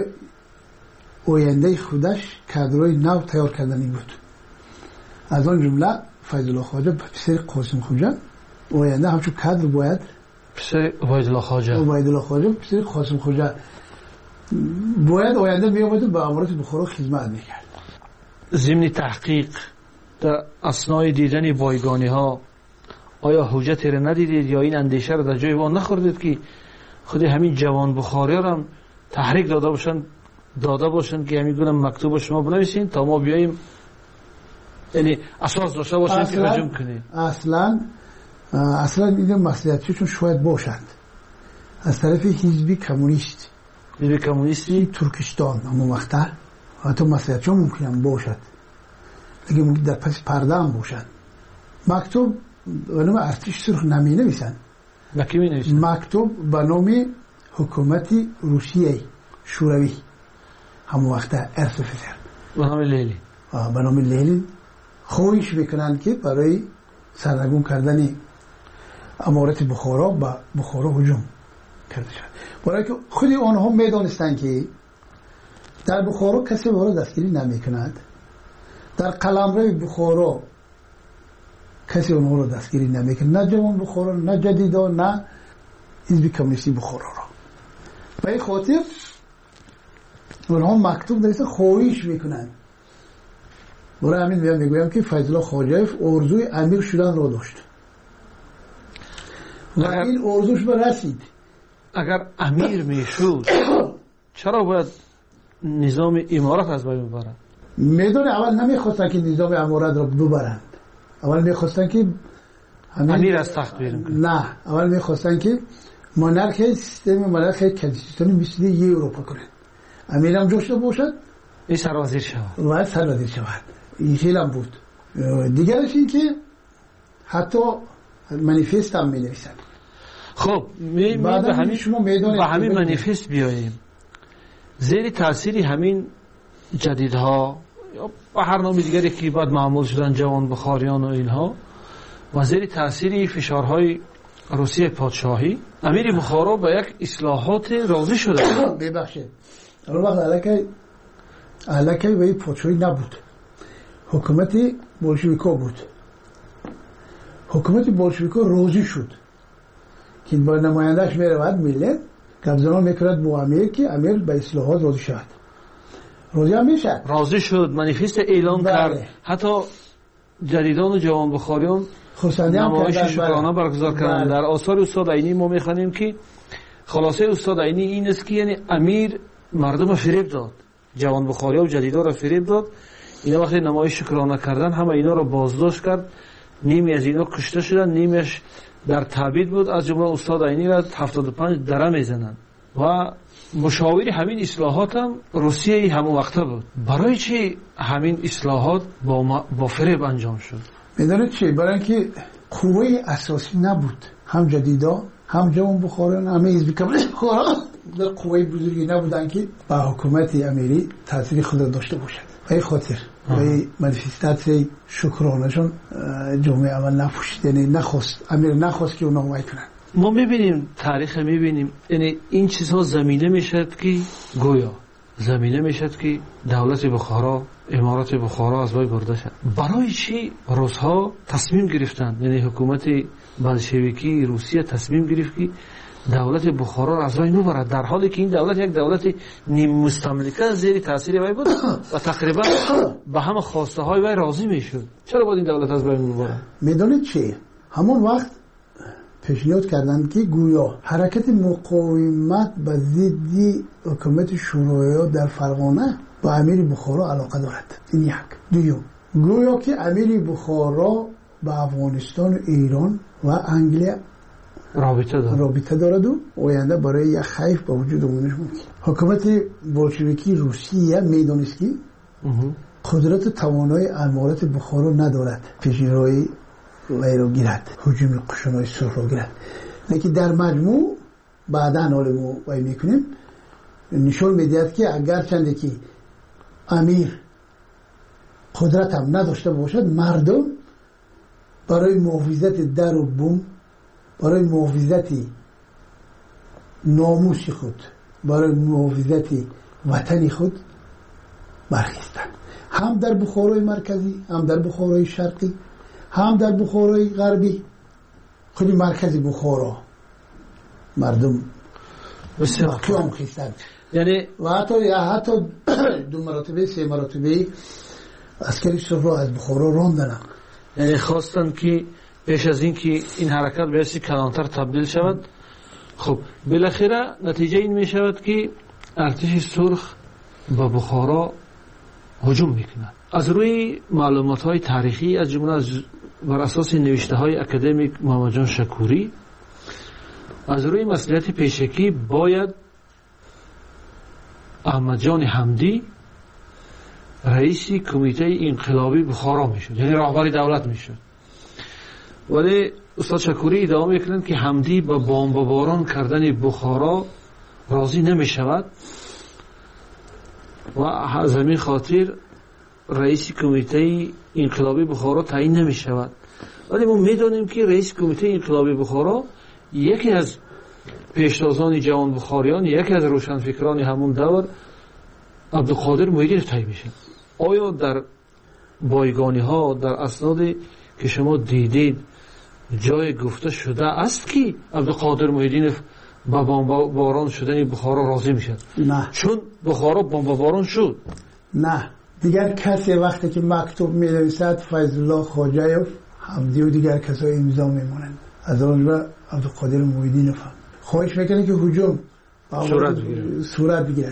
Speaker 19: آینده خودش کادرای نو تیار کردنی بود. از آن جمله فیض الله خواجه پسر قاسم خوجه آینده همچون کادر باید
Speaker 18: پسر عبید الله خواجه پسر قاسم خوجه باید آینده میامد به امارت بخارا خدمت میکرد. ضمن تحقیق در اثنای دیدن بایگانی ها آیا حجتی را ندیدید یا این اندیشه را در جای وان نخوردید که خود همین جوان بخاری را تحریک داده باشن که همین گونه مکتوب شما بنویسین تا ما بیاییم، یعنی اساس داشته باشن که هجوم کنیم؟
Speaker 19: اصلا این مسئولیتشون شاید باشند از طرف حزب کمونیستی ترکستان همون وقتا، حتی مسئولیتشون ممکنه باشد لیکن در پس پرده هم باشند. مکتوب به نام ارتش سرخ نمی نویسن، مکتوب به نام حکومت روسیه شوروی همون وقتا ارسفسر
Speaker 18: به
Speaker 19: نام لنین خواهش میکنند که برای سرنگون کردن امارت بخارا به بخارا هجوم کرده شد. برای که خود آنها میدانستند که در بخارا کسی وارد دستگیری نمی کند. در قلمرو بخارا کسی اونها رو دستگیری نمی کند، نه جوان بخارا، نه جدیدا، نه حزب کمونیستی بخارا را. به این خاطر اونها مکتوب نویسه خواهش میکنند. برای همین میگویم که فیض الله خواجه‌یف آرزوی امیر شدن را داشت و این آرزوش به رسید.
Speaker 18: اگر امیر میشد چرا باید نظام امارت از بین ببرد؟
Speaker 19: میدونه اول نمیخواستن که نظام امارت را ببرند، اول میخواستن که
Speaker 18: امیر از تخت بیرون کنند.
Speaker 19: نه، اول میخواستن که مونارکی سیستم مونارکی کانستیتوشن مثل اروپا کنند. امیر هم جوشته باشد،
Speaker 18: این سرازیر شود
Speaker 19: و سرازیر شود. این خیلی هم بود. دیگرش این که حتی منیفست هم می نویسند.
Speaker 18: خب به همین منیفست بیاییم. زیر تأثیری همین جدیدها یا برنامه دیگری که بعد معمول شدن جوان بخاریان و اینها و زیر تأثیری فشارهای روسیه پادشاهی امیر بخارا به یک اصلاحات راضی شده.
Speaker 19: ببخشید اون وقت علاقه به پادشاهی نبود، حکومت بولشویکا بود. حکومت بولشویکا راضی شد که با نمایندهش میرود ملت گفتگو میکرد با امیر که امیر به اصلاحات راضی شد. راضی هم میشد،
Speaker 18: راضی شد، منیفست اعلام کرد. حتی جدیدان و جوان بخاریان نمایش شکرانه برگزار کردند. در آثار استاد عینی ما میخوانیم که خلاصه استاد عینی این است که یعنی امیر مردم فریب داد، جوان بخاری و جدیدا را فریب داد. اینا وقتی نمایش شکرانه کردن همه اینا را بازداشت کرد، نیمی از اینا کشته شدن، نیمیش در تعبید بود. از جمله استاد عینی را 75 دره میزنند و مشاوری همین اصلاحات هم روسیه همون وقته بود. برای چی همین اصلاحات با فریب انجام شد؟
Speaker 19: میدونید چی؟ برای اینکه قوه اساسی نبود، هم جدیدا هم جوان بخاران همه حزب کمونیست بخارا در قوه بزرگی نبودن که با حکومت امیری تاثیر خود داشته باشد. به خاطر به منیفستاسیون شکرانهشون جامعه اول نپوشید، یعنی نخواست، امیر نخواست که اونا حمایت کنند.
Speaker 18: ما میبینیم تاریخ میبینیم یعنی این چیزها زمینه میشد که گویا زمینه میشد که دولت بخارا، امارت بخارا از بین برده شد. برای چی روس‌ها تصمیم گرفتند، یعنی حکومت بلشویکی روسیه تصمیم گرفت که دولت بخارا را از بین ببرد، در حالی که این دولت یک دولت نیم مستملکه زیر تاثیر وی بود و تقریبا به همه خواسته های وی راضی میشد. چرا باید این دولت از بین ببرد؟
Speaker 19: میدونید چی؟ همون وقت پیشنهاد کردند که گویا حرکت مقاومت به ضد حکومت شوروی در فرغانه با امیر بخارا علاقه دارد. این یک. دوم، گویا که امیر بخارا با افغانستان، ایران و انگلیس رابطه دارد و آینده برای یک خیف با وجود آمدنش ممکن. حکومت بولشویکی روسیه میدانست که قدرت توانای امارت بخارا ندارد پیشروی وی را گیرد، هجوم قشونای سرخ را گیرد. لیکن در مجموع بعدا حال ما وی میکنیم نشان میدهد که اگر چنده که امیر قدرت هم نداشته باشد، مردم برای محافظت در و بوم، برای محافظت ناموس خود، برای محافظت وطن خود برخیستند. هم در بخارای مرکزی، هم در بخارای شرقی، هم در بخارای غربی. خودی مرکزی بخارا مردم قیام خیستند،
Speaker 18: یعنی
Speaker 19: و حتی 2 مراتبه 3 مراتبه عسکری سرخ را از بخارا راندند.
Speaker 18: یعنی خواستند که پیش از این که این حرکت به حیث کلانتر تبدیل شود. خب بالاخره نتیجه این می شود که ارتش سرخ به بخارا هجوم میکند. از روی معلومات های تاریخی از جمله بر اساس نوشته های اکادمیک محمد جان شکوری، از روی مسئولیت پیشکی باید احمد جان حمدی رئیس کمیته انقلابی بخارا میشد، یعنی رهبر دولت میشد. ولی استاد شکوری ادعا میکنند که حمدی با بمباران کردن بخارا راضی نمیشود و از همین خاطر رئیس کمیته انقلابی بخارا تعیین نمیشود. ولی ما میدونیم که رئیس کمیته انقلابی بخارا یکی از پیشتازان جوان بخاریان، یکی از روشنفکران همون دور عبدالقادر موحدی طی میشه. آیا در بایگانی ها در اسنادی که شما دیدید جای گفته شده است که عبدالقادر موحدی با بمباران شدن بخارا راضی میشد؟
Speaker 19: نه،
Speaker 18: چون بخارا بمباران شد.
Speaker 19: نه، دیگر کسی وقتی که مکتوب می‌نویسد فیض الله خواجه‌یوف حمدی و دیگر کسای امضا میمونند. از آن را عبدالقادر موحدی نفهم. خواهش میکنه که هجوم صورت بگیرد.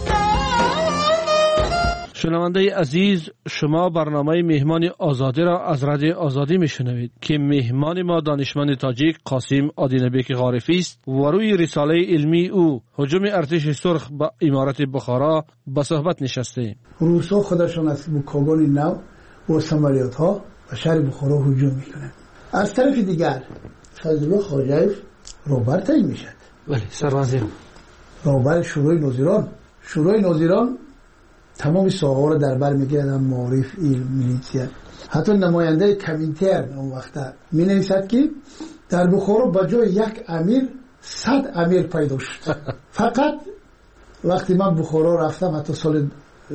Speaker 18: شنونده عزیز، شما برنامه مهمان آزادی را از رادیو آزادی میشنوید که مهمان ما دانشمند تاجیک قاسم آدینبک غارفی است و روی رساله علمی او هجوم ارتش سرخ به امارت بخارا به صحبت نشسته.
Speaker 19: روسا خودشان از بوکاگان نو و سمالیات ها و شهر بخارا هجوم میکنند. از طرف دیگر فیض الله خواجه‌یوف رهبر تعیین میشد.
Speaker 18: بله، سروزیر
Speaker 19: رهبر شورای ناظران تمام ساحه‌ها را در بر می‌گیرد، معارف، علم، میلیتیا. حتی نماینده کمینترن اون وقت می‌نویسد که در بخارا با جای یک امیر 100 امیر پیدا شد. فقط وقتی من بخارا رفتم حتی سال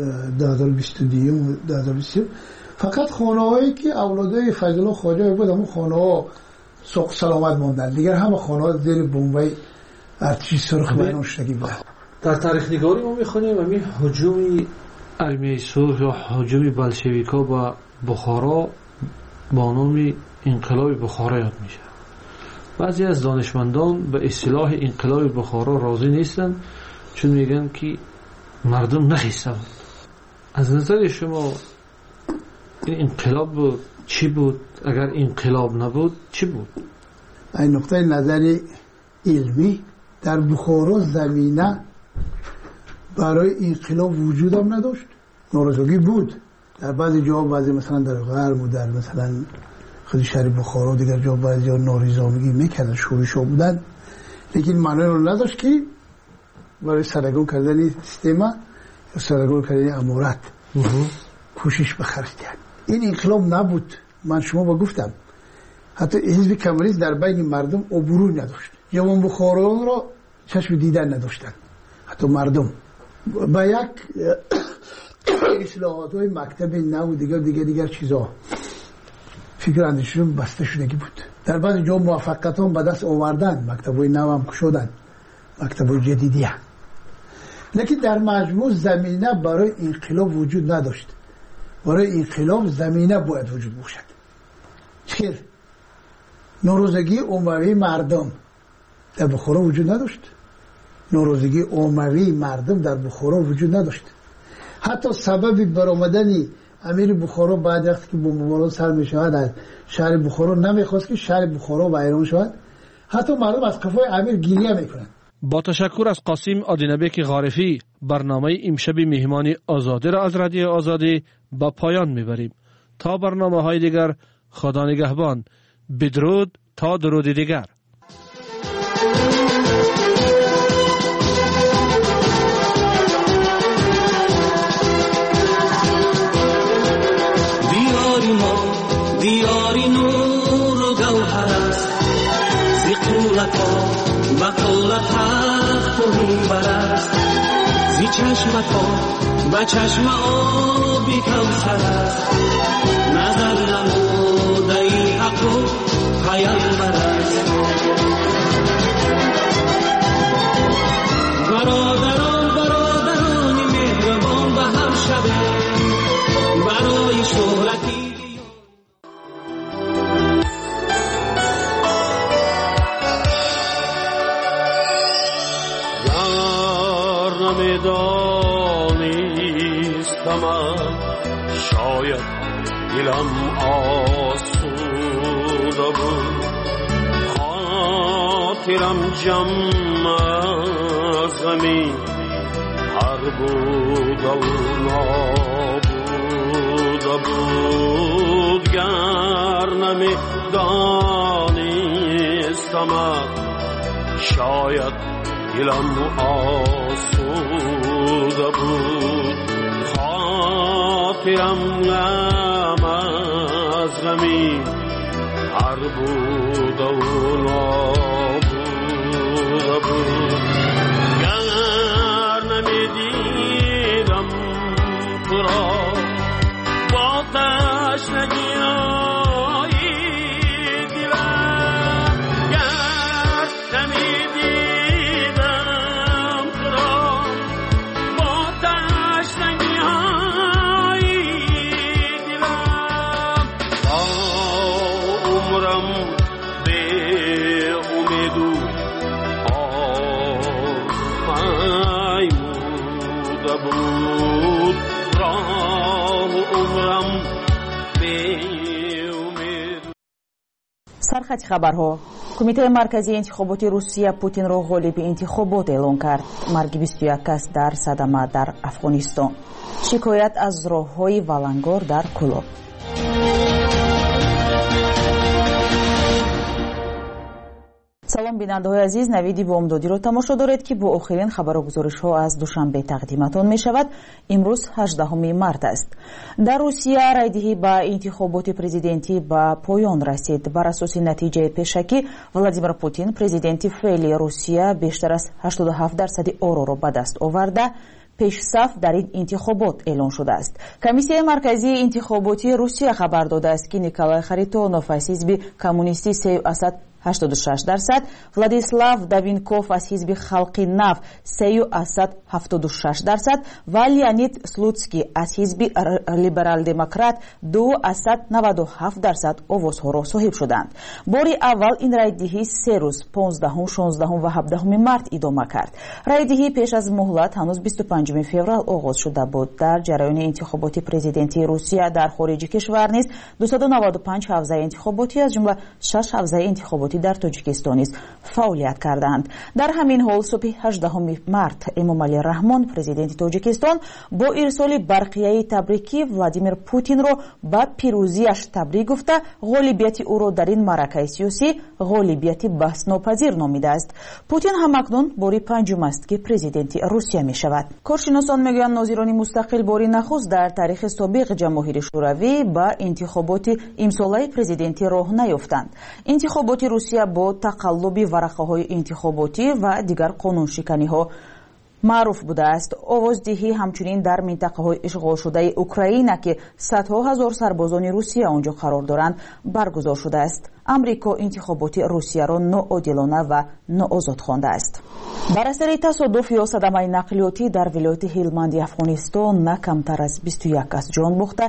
Speaker 19: 2022 و 2023 فقط خانه‌هایی که اولادای فیض الله خواجه‌یوف بود همون خانه‌ها سلامت ماندن، دیگر همه خانه‌ها زیر بمبای ارتش سرخ بینان شدگی بود.
Speaker 18: در تاریخ نگاری ما می‌خونیم همین هجوم ارمیه سرخ یا هجوم بلشویک‌ها به بخارا با نام انقلاب بخارا یاد میشه. بعضی از دانشمندان به اصطلاح انقلاب بخارا راضی نیستن چون میگن که مردم نخیسته بود. از نظر شما این انقلاب چی بود؟ اگر انقلاب نبود چی بود؟
Speaker 19: این نقطه نظر علمی در بخارا زمینه برای انقلاب وجود هم نداشت. ناراضگی بود در بعضی جاها، بعضی مثلا در غرب و در مثلا خود شهر بخارا دیگر جا بعضی جا ناریزامگی میکردن، شورش‌ها بودن، لیکن معنی رو نداشت که برای سرگون کردن سیستم یا سرگون کردن امارت کوشش بخرج کرد. این انقلاب نبود. من شما با گفتم حتی حزب کمونیست در بین مردم عبور نداشت. جوان بخارا را چشم دیدن نداشتن. حتی مردم با یک اصلاحات های مکتب نو و دیگر چیزا فکر اندیششون بسته شدگی بود. در بعض جا موفقیت هم به دست آوردن، مکتب های نو هم کشودن، مکتب های جدیدی هم. لیکن در مجموع زمینه برای انقلاب وجود نداشت. برای انقلاب زمینه باید وجود باشد. چرا؟ ناراضگی عمومی مردم در بخارا وجود نداشت. ناراضگی عمومی مردم در بخارا وجود نداشت. حتی سبب برآمدن امیر بخارا بعد وقتی که بمباران سر می‌شود از شهر بخارا نمیخواست که شهر بخارا ویران شود. حتی مردم از قفای امیر گریه میکنند.
Speaker 18: با تشکر از قاسم آدینبک غارفی برنامه امشب مهمانی آزادی را از رادیو آزادی به پایان میبریم. تا برنامه‌های دیگر خدا نگهبان. بدرود تا درود دیگر.
Speaker 13: دیاری نور و گوهر است، زی قولت ها و قولت حق بر است، زی چشمت ها و چشم آبی کوثر است، نظر نموده ای حق و پیامبر است. برادران مهربان به هم شبه برای شهرتی
Speaker 20: نمیدانستم شاید دلم آسوده بود، خاطرم جمع از غمی هر بود و نابوده بود. گر نمیدانستم شاید دلم آسوده بود، خاطرم غم از غمی هر بود و نابوده بود. گر نمیدیدم
Speaker 1: سرخط خبرها. کمیته مرکزی انتخاباتی روسیه پوتین را غالب انتخابات اعلام کرد. مرگ 21 کس در صدمه در افغانستان. شکایت از راههای ولنگار در کلاب. салом бинандаҳои азиз, навиди бомдодиро тамошо доред ки бо охирин хабару гузоришҳо аз душанбе тақдиматон мешавад. имрӯз 18 март аст. дар русия райдиҳӣ ба интихоботи президентӣ ба поён расид. бар асоси натиҷаи пешакӣ Владимир Путин президенти феъли русия бештар аз 87% ороро ба даст оварда пешсаф дар ин интихобот эълон шудааст. комиссияи марказии интихоботии русия хабар додааст ки Николай Харитонов аз ҳизби коммунистӣ 3,86%, Владислав Давинков аз ҳизби халқи нав 3,76% ва Леонид Слуцкий аз ҳизби либерал-демократ 2,97% овозҳоро соҳиб шуданд. бори аввал ин райдиҳӣ 3 рӯз 15, 16 ва 17 март идома кард. райдиҳӣ пеш аз муҳлат ҳанӯз 25 феврал оғоз шуда буд. дар ҷараёни интихоботи президентии русия дар хориҷи кишвар низ 295 ҳавзаи интихоботӣ аз ҷумла 6 ҳавзаи интихоботӣ дар тоҷикистон низ фаъолият карданд. дар ҳамин ҳол субҳи 18 март Эмомали Раҳмон президенти тоҷикистон бо ирсоли барқияи табрикӣ Владимир Путинро ба пирӯзияш табрик гуфта ғолибияти ӯро дар ин маъракаи сиёсӣ ғолибияти баҳснопазир номидааст. Путин ҳамакнун бори панҷум аст ки президенти русия мешавад. коршиносон мегӯянд нозирони мустақил бори нахуст дар таърихи собиқ ҷамҳури шӯравӣ ба интихоботи имсолаи президентӣ роҳ наёфтанд. интихоботи русия бо тақаллуби варақаҳои интихоботӣ ва дигар қонуншиканиҳо маъруф будааст. овоздиҳӣ ҳамчунин дар минтақаҳои ишғолшудаи Украина ки садҳо ҳазор сарбозони русия онҷо қарор доранд баргузор шудааст. амрико интихоботи русияро ноодилона ва ноозод хондааст. бар асари тасодуф ё садамаи нақлиётӣ дар вилояти ҳилманди афғонистон на камтар аз 21 кас ҷон бохта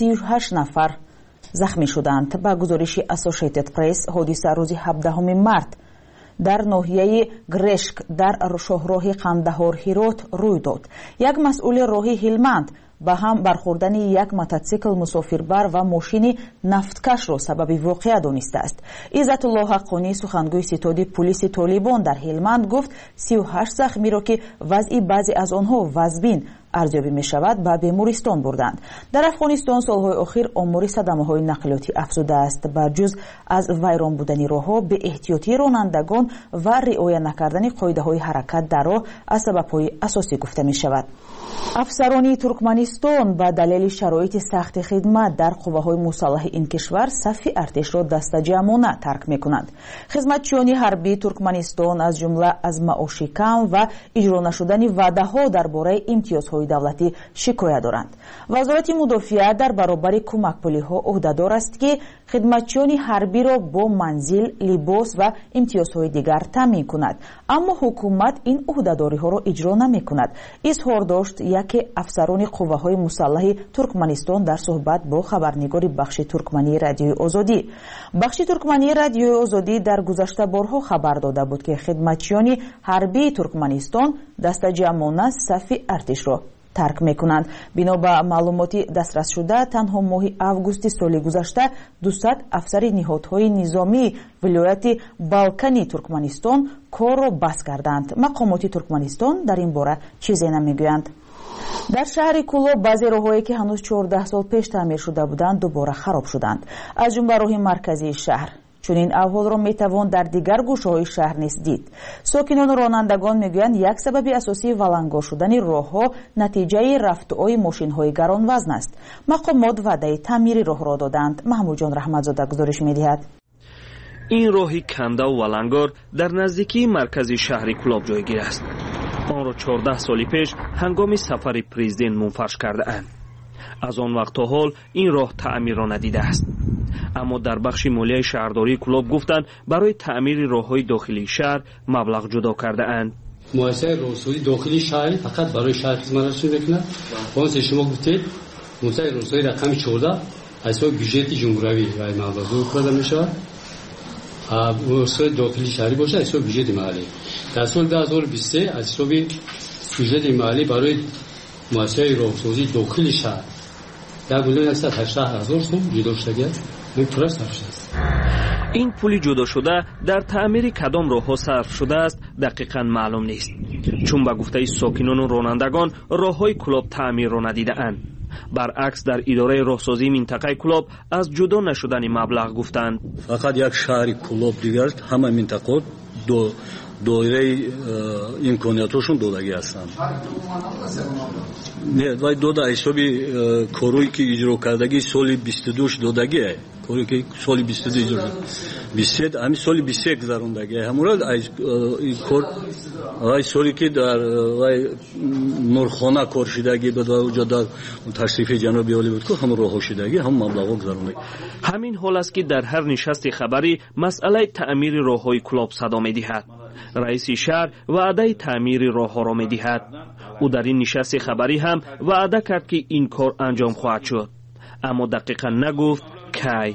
Speaker 1: 38 нафар захмӣ шуданд. ба гузориши Associated Press ҳодиса рӯзи 17 март дар ноҳияи Грешк дар шоҳроҳи Қандаҳор-Ҳирот рӯй дод. як масъули роҳи ҳилманд ба ҳам бархӯрдани як мототсикл мусофирбар ва мошини нафткашро сабаби воқеа донистааст. Иззатуллоҳ Ҳаққонӣ сухангӯи ситоди пулиси Толибон дар Ҳилманд гуфт 38 захмиро ки вазъи баъзе аз онҳо вазбин арзёбӣ мешавад ба бемористон бурданд. дар Афғонистон солҳои охир омори садамаҳои нақлиётӣ афзудааст. ба ҷуз аз вайрон будани роҳҳо, беэҳтиётии ронандагон ва риоя накардани қоидаҳои ҳаракат дар роҳ аз сабабҳои асосӣ гуфта мешавад. афсарони Туркманистон ба далели шароити сахти хидмат дар қувваҳои мусаллаҳи ин кишвар сафи артишро дастаҷамона тарк мекунанд. хизматчиёни ҳарбии Туркманистон аз ҷумла аз маоши кам ва иҷро нашудани ваъдаҳо дар бораи имтиёзҳои давлатӣ шикоят доранд. вазорати мудофиа дар баробари кӯмакпулиҳо ӯҳдадор аст ки хидматчиёни ҳарбиро бо манзил, либос ва имтиёзҳои дигар таъмин кунад, аммо ҳукумат ин ӯҳдадориҳоро иҷро намекунад. изҳор дошт яке афсарони қувваҳои мусаллаҳи Туркманистон дар суҳбат бо хабарнигори бахши туркмании радиои озодӣ. бахши туркмании радиои озодӣ дар гузашта борҳо хабар дода буд ки хидматчиёни ҳарбии Туркманистон дастаҷамона сафи артишро тарк мекунанд. бино ба маълумоти дастрасшуда танҳо моҳи августи соли гузашта 200 афсари ниҳодҳои низомии вилояти Балкани Туркманистон корро бас карданд. мақомоти Туркманистон дар ин бора чизе намегӯянд. дар шаҳри Куло баъзе роҳҳое ки ҳанӯз 14 сол пеш таъмир шуда буданд дубора хароб шуданд. аз ҷумла роҳи марказии шаҳр. чунин аҳволро метавон дар дигар гӯшаҳои шаҳр низ дид. сокинону ронандагон мегӯянд як сабаби асосии валангор шудани роҳҳо натиҷаи рафтуои мошинҳои гаронвазн аст. мақомот ваъдаи таъмири роҳро доданд. маҳмудҷон раҳматзода гузориш медиҳад.
Speaker 2: ин роҳи кандаву валангор дар наздикии маркази шаҳри Кулоб ҷойгир аст. онро 14 соли пеш ҳангоми сафари президент мунфарш кардаанд. аз он вақт то ҳол ин роҳ таъмирро надида аст. аммо дар бахши молияи шаҳрдории Кӯлоб гуфтанд барои таъмири роҳҳои дохилии шаҳр маблағ ҷудо кардаанд.
Speaker 3: муассисаи роҳсозии дохилии шаҳр фақат барои шаҳр хизмат расонӣ мекунад. онсе шумо гуфтед муассисаи роҳсозии рақами 14 аз ҳисоби бюджети ҷумҳуравӣ вай маблағ карда мешавад. муассисаи дохилии шаҳрӣ бошад аз ҳисоби бюджети маҳаллӣ. дар соли 2023 аз ҳисоби бюджети маҳаллӣ барои муассисаи роҳсозии дохилии шаҳр 1,8 млн сум ҷудо шуда аст.
Speaker 2: ин пули ҷудо шуда дар таъмири кадом роҳҳо сарф шудааст дақиқан маълум нест, чун ба гуфтаи сокинону ронандагон роҳҳои Кӯлоб таъмирро надидаанд. баръакс дар идораи роҳсозии минтақаи Кӯлоб аз ҷудо нашудани маблағ гуфтанд.
Speaker 4: фақат як шаҳри Кӯлоб дигар ҳама минтақаҳо доираи имкониятҳошон додагӣ ҳастанд. не вай дода ҳисоби корое ки иҷро кардагӣ соли 22 додагӣ корее ки соли 22 иҷро 23 ҳами соли 21 гузарондагӣ ҳамора кор вай соли ки дар вай нурхона кор шидагӣ ба ҷо дар ташрифи ҷаноби олӣ буд ку ҳам роҳҳо шидагӣ ҳам маблағҳо гузарондагӣ.
Speaker 2: ҳамин ҳол аст ки дар ҳар нишасти хабарӣ масъалаи таъмири роҳҳои Кӯлоб садо медиҳад. раиси шаҳр ваъдаи таъмири роҳҳоро медиҳад. ӯ дар ин нишасти хабарӣ ҳам ваъда кард ки ин кор анҷом хоҳад шуд, аммо дақиқан нагуфт кай.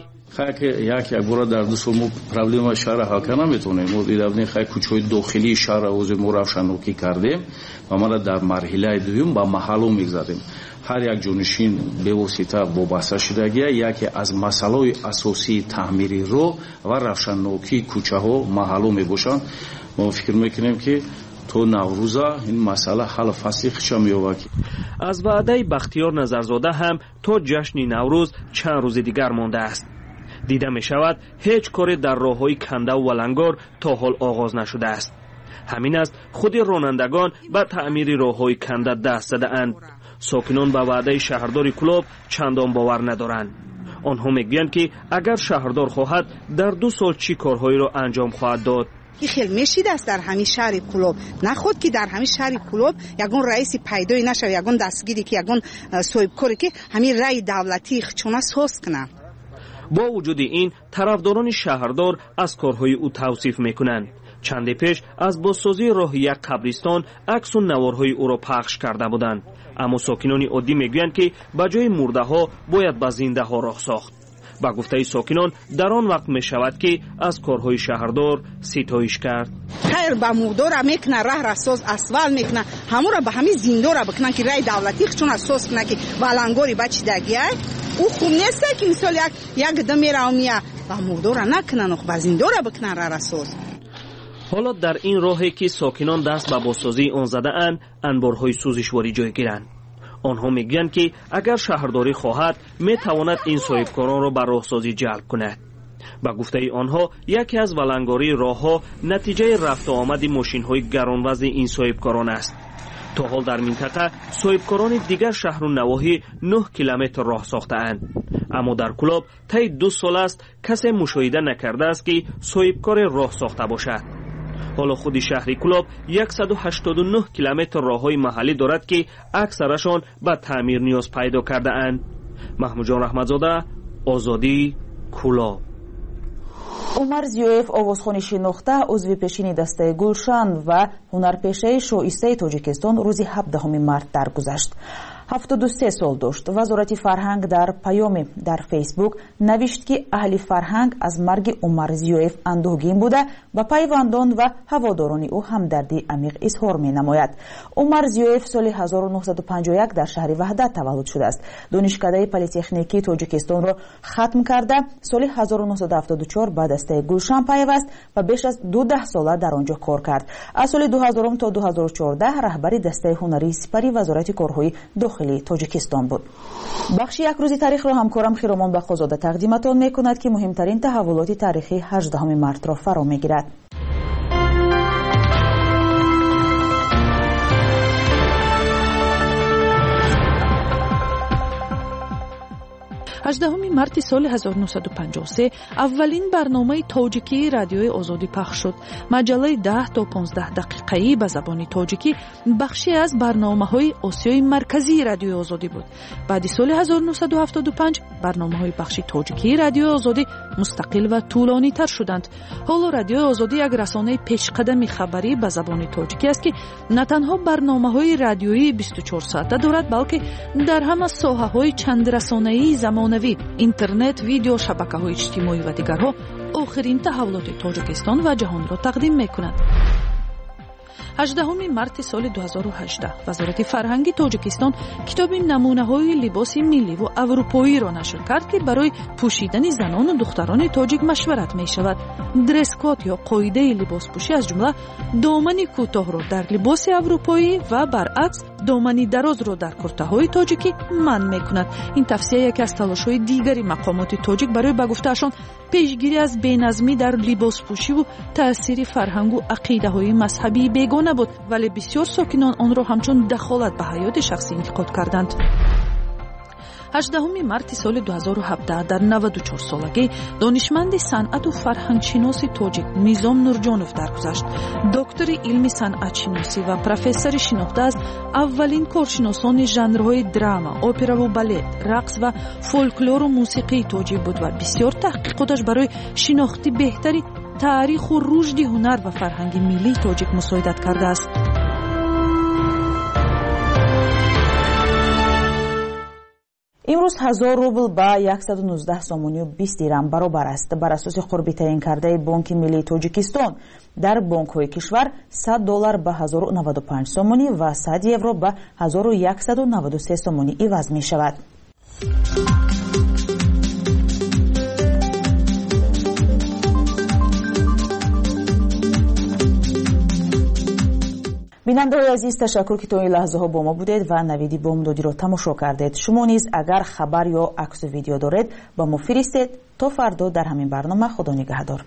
Speaker 5: як бора дар ду сол мо проблемаи шаҳра ҳал карда наметавонем. мо диравдем хай кӯчаҳои дохилии шаҳра ози мо равшанокӣ кардем ва мана дар марҳилаи дуюм ба маҳалло мегзадем. ҳар як ҷонишин бевосита вобаста шудагия яке аз масъалаҳои асосии таъмири роҳ ва равшанокии кӯчаҳо маҳалло мебошанд. мо фикр мекунем ки то наврӯза ин масъала ҳал фасли хиша меёбад.
Speaker 2: аз ваъдаи Бахтиёр Назарзода ҳам то ҷашни Наврӯз чанд рӯзи дигар мондааст. дида мешавад ҳеҷ коре дар роҳҳои Кандаву Валангор то ҳол оғоз нашудааст. ҳамин аст худи ронандагон ба таъмири роҳҳои Канда даст задаанд. сокинон ба ваъдаи шаҳрдори Кӯлоб чандон бовар надоранд. онҳо мегӯянд ки агар шаҳрдор хоҳад дар 2 сол чӣ корҳоеро анҷом хоҳад дод.
Speaker 6: ки хел мешид аст дар ҳамин шаҳри Кӯлоб наход ки дар ҳамин шаҳри Кӯлоб ягон раиси пайдои нашав ягон дастгире ки ягон соҳибкоре ки ҳамин раи давлатии хичона соз кунад.
Speaker 2: бо вуҷуди ин тарафдорони шаҳрдор аз корҳои ӯ тавсиф мекунанд. чанде пеш аз бозсозии роҳи як қабристон аксу наворҳои ӯро пахш карда буданд, аммо сокинони оддӣ мегӯянд ки ба ҷои мурдаҳо бояд ба зиндаҳо роҳ сохт. ба гуфтаи сокинон дар он вақт мешавад ки аз корҳои шаҳрдор ситоиш кард.
Speaker 6: хайр ба мурдора мекуна раҳра соз асфал мекуна ҳамора ба ҳамин зиндора бикунан ки раи давлатӣ хичона соз куна ки валангори ба чидагия ӯ хуб неста ки мисол як дам меравмия ба мурдора накунан ба зиндора бикунан раҳра соз.
Speaker 2: ҳоло дар ин роҳе ки сокинон даст ба бозсозии он задаанд анборҳои сӯзишворӣ ҷойгиранд. онҳо мегӯянд ки агар шаҳрдорӣ хоҳад метавонад ин соҳибкоронро ба роҳсозӣ ҷалб кунад. ба гуфтаи онҳо яке аз валангории роҳҳо натиҷаи рафту омади мошинҳои гаронвазни ин соҳибкорон аст. то ҳол дар минтақа соҳибкорони дигар шаҳру навоҳӣ 9 километр роҳ сохтаанд, аммо дар Кӯлоб таи 2 сол аст касе мушоҳида накардааст ки соҳибкоре роҳ сохта бошад. ҳоло худи шаҳри Кӯлоб 189 километр роҳҳои маҳаллӣ дорад ки аксарашон ба таъмир ниёз пайдо кардаанд. маҳмуҷон раҳматзода, озодӣ, Кӯлоб.
Speaker 1: умар зиёев овозхони шинохта узви пешини дастаи гулшан ва ҳунарпешаи шоистаи тоҷикистон рӯзи 17 март даргузашт. 73 сол дошт. вазорати фарҳанг дар паёме дар фейсбук навишт ки аҳли фарҳанг аз марги умар зиёев андӯҳгин буда ба пайвандон ва ҳаводорони ӯ ҳамдардии амиқ изҳор менамояд. умар зиёев соли 1951 дар шаҳри ваҳдат таваллуд шудааст. донишкадаи политехникии тоҷикистонро хатм карда соли 1974 ба дастаи гулшан пайваст ва беш аз 12 сола дар он ҷо кор кард. аз соли 2000 то 2014 раҳбари дастаи ҳунарии сипари вазорати корҳои дохили тоҷикистон буд. бахши якрӯзи таърихро ҳамкорам хиромон бақозода тақдиматон мекунад ки муҳимтарин таҳаввулоти таърихи 18 мартро фаро мегирад.
Speaker 7: 18 марти соли 1953 аввалин барномаи тоҷикии радиои озодӣ пахш шуд. маҷаллаи 10 то 15 дақиқаӣ ба забони тоҷикӣ бахше аз барномаҳои осиёи марказии радиои озодӣ буд. баъди соли 1975 барномаҳои бахши тоҷикии радиои озодӣ мустақил ва тӯлонитар шуданд. ҳоло радиои озодӣ як расонаи пешқадами хабарӣ ба забони тоҷикӣ аст ки на танҳо барномаҳои радиоии 24 соата дорад, балки дар ҳама соҳаҳои чандрасонаии замонавӣ, интернет, видео, шабакаҳои иҷтимоӣ ва дигарҳо охирин таҳаввулоти Тоҷикистон ва ҷаҳонро тақдим мекунанд. 18 марти соли 2018 вазорати фарҳанги Тоҷикистон китоби намунаҳои либоси милливу аврупоиро нашр кард, ки барои пӯшидани занону духтарони тоҷик машварат мешавад. дрескод ё қоидаи либоспӯшӣ аз ҷумла домани кӯтоҳро дар либоси аврупоӣ ва баръакс домани дарозро дар куртаҳои тоҷикӣ манъ мекунад. ин тавсия яке аз талошҳои дигари мақомоти тоҷик барои ба гуфтаашон пешгирӣ аз беназмӣ дар либоспӯшиву таъсири фарҳангу ақидаҳои мазҳабии бегона буд, вале бисёр сокинон онро ҳамчун дахолат ба ҳаёти шахсӣ интиқод карданд. 18 марти соли 2017 дар 94 солагӣ донишманди санъату фарҳангшиноси тоҷик Низом Нурҷонов даргузашт. доктори илми санъатшиносӣ ва профессори шинохта аз аввалин коршиносони жанрҳои драма, операву балет, рақс ва фолклору мусиқии тоҷик буд ва бисёр таҳқиқоташ барои шинохти беҳтари таъриху рушди ҳунар ва фарҳанги миллии тоҷик мусоидат кардааст.
Speaker 1: имрӯз 1000 рубл ба 119 сомонию 20 дирам баробар аст. бар асоси қурби таъинкардаи Бонки Миллии Тоҷикистон дар бонкҳои кишвар $100 ба 1095 сомонӣ ва 100 евро ба 1193 сомонӣ иваз мешавад. бинандаҳои азиз, ташаккур ки то ин лаҳзаҳо бо мо будед ва навиди бомдодиро тамошо кардед. шумо низ агар хабар ё аксу видео доред ба мо фиристед. то фардо дар ҳамин барнома. худо нигаҳдор.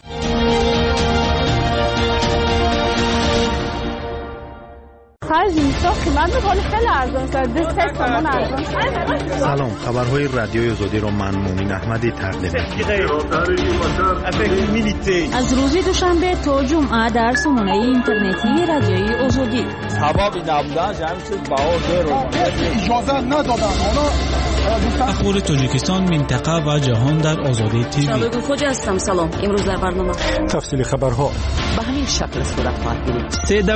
Speaker 8: سلام، خبرهای رادیوی آزادی را من مومین احمدی تقدیم
Speaker 9: از روز دوشنبه تا جمعه در سامانه اینترنتی رادیوی آزادی.
Speaker 21: سبب نبودن جمع شد اجازه ندادن.
Speaker 10: اخبار تاجیکستان، منطقه و جهان در آزادی تیوی.
Speaker 9: شبکه خوجا هستم. سلام. امروز در برنامه
Speaker 8: تفصیل خبرها
Speaker 17: به همین شکل صورت خواهد گرفت.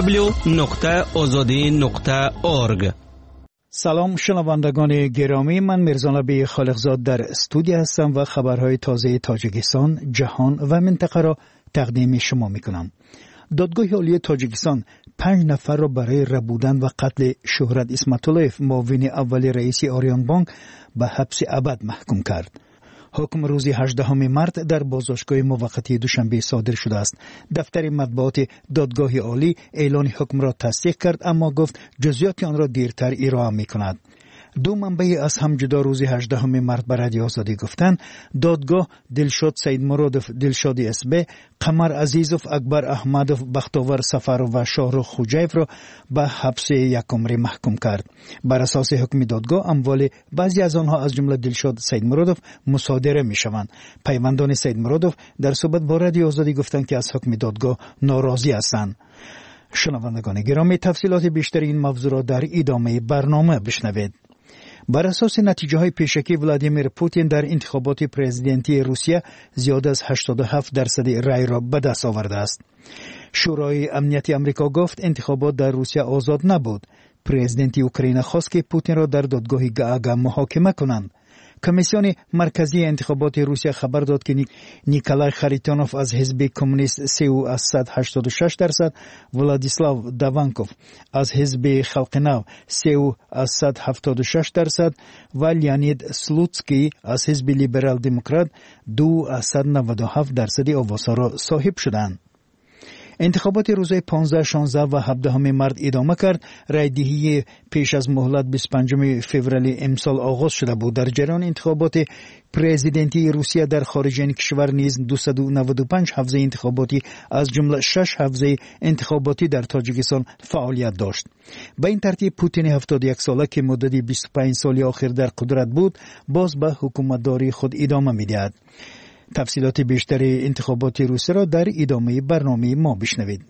Speaker 10: www.azadi.org.
Speaker 11: سلام شنوندگان گرامی، من میرزانبی خالقزاد در استودیو هستم و خبرهای تازه تاجیکستان، جهان و منطقه را تقدیم شما میکنم. دادگاه عالی تاجیکستان 5 نفر را برای ربودن و قتل شهرت اسمت‌اللهیف معاون اول رئیس آریان بانک به حبس ابد محکوم کرد. حکم روز 18 مارت در بازداشتگاه موقتی دوشنبه صادر شده است. دفتر مطبوعات دادگاه عالی اعلان حکم را تصدیق کرد، اما گفت جزئیات آن را دیرتر ارائه می‌کند. دو منبع از هم جدا روز 18 مارت به رادیو آزادی گفتند دادگاه دلشاد سید مرادوف، دلشاد اسبه، قمر عزیزوف، اکبر احمدوف، بختاور سفرو و شاهرخ خوجایف را به حبس یک عمری محکوم کرد. بر اساس حکم دادگاه اموال بعضی از آنها از جمله دلشاد سید مرادوف مصادره میشوند. پیوندان سید مرادوف در صحبت با رادیو آزادی گفتند که از حکم دادگاه ناراضی هستند. شنوندگان گرامی، تفصیلات بیشتر این موضوع را در ادامه برنامه بشنوید. بر اساس نتیجه های پیشکی ولادیمیر پوتین در انتخابات پرزیدنتی روسیه زیاد از 87% رای را به دست آورده است. شورای امنیت آمریکا گفت انتخابات در روسیه آزاد نبود. پرزیدنت اوکراین خواست که پوتین را در دادگاه گاگا محاکمه کنند. کمیسیون مرکزی انتخابات روسیه خبر داد که نیکولای خریتانوف از حزب کمونیست سئو از 186%، ولادیسلاو داوانکوف از حزب خلق نو سئو از 176% و لیانید سلوتسکی از حزب لیبرال دموکرات 2 از 197% آوازها را صاحب شدند. انتخابات روزهای 15 16 و 17 مارس ادامه کرد. رایدهی پیش از مهلت 25 فوریه امسال آغاز شده بود. در جریان انتخابات پرزیدنتی روسیه در خارج این کشور نیز 295 حوزه انتخاباتی از جمله 6 حوزه انتخاباتی در تاجیکستان فعالیت داشت. به این ترتیب پوتین 71 ساله که مدت 25 سال اخیر در قدرت بود باز به حکومتداری خود ادامه می‌دهد. تفصیلات بیشتر انتخابات روسیه را در ادامه برنامه ما بشنوید.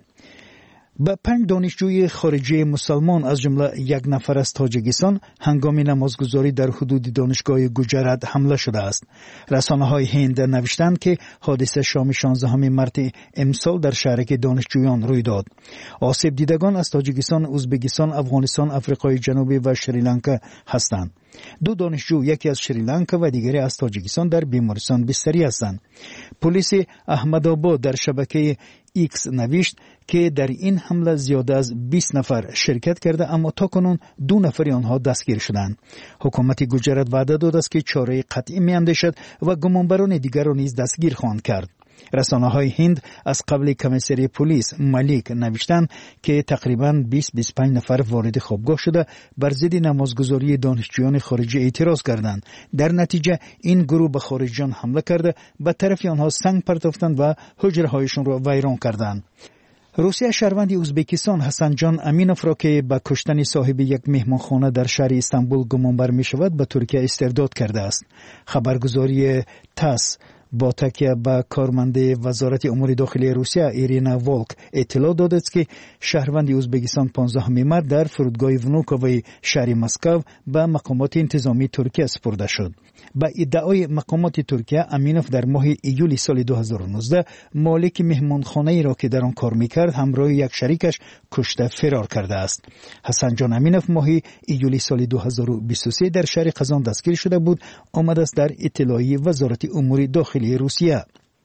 Speaker 11: به 5 دانشجوی خارجی مسلمان از جمله 1 نفر از تاجیکستان هنگام نمازگزاری در حدود دانشگاه گوجرات حمله شده است. رسانه‌های هند نوشتند که حادثه شام 16 مارس امسال در شهرک دانشجویان روی داد. آسیب دیدگان از تاجیکستان، ازبکستان، افغانستان، آفریقای جنوبی و سریلانکا هستند. 2 دانشجو، یکی از سریلانکا و دیگری از تاجیکستان، در بیمارستان بستری هستند. پلیس احمدآباد در شبکه ایکس نوشت که در این حمله زیاده از 20 نفر شرکت کرده اما تاکنون 2 نفر آنها دستگیر شدند. حکومت گوجرات وعده داده است که چاره قطعی می‌اندیشد و گمانبران دیگر را نیز دستگیر خواهند کرد. رسانه‌های هند از قبل کمیسری پلیس ملیک نوشتند که تقریباً 20-25 نفر وارد خوابگاه شده بر ضد نمازگزاری دانشجویان خارجی اعتراض کردند. در نتیجه این گروه به خارجیان حمله کرده به طرف آنها سنگ پرتافتند و حجرهایشان را ویران کردند. روسیه شهروند ازبکستان حسن جان امینوف را که به کشتن صاحب یک مهمانخانه در شهر استانبول گمانبر می شود به ترکیه استرداد کرده است. خبرگزاری تاس با تکیه به کارمند وزارت امور داخلی روسیه ایرینا والک اطلاع داده است که شهروند ازبکستان 15 مارس در فرودگاه ونوکووی شهر مسکو به مقامات انتظامی ترکیه سپرده شد. با ادعای مقامات ترکیه امینوف در ماه ایولی سال 2019 مالک مهمانخانه‌ای را که در آن کار می‌کرد همراه یک شریکش کشته فرار کرده است. حسن جان امینوف ماه ایولی سال 2023 در شهر قزان دستگیر شده بود. آمده است در اطلاعیه وزارت امور داخلی روسیه.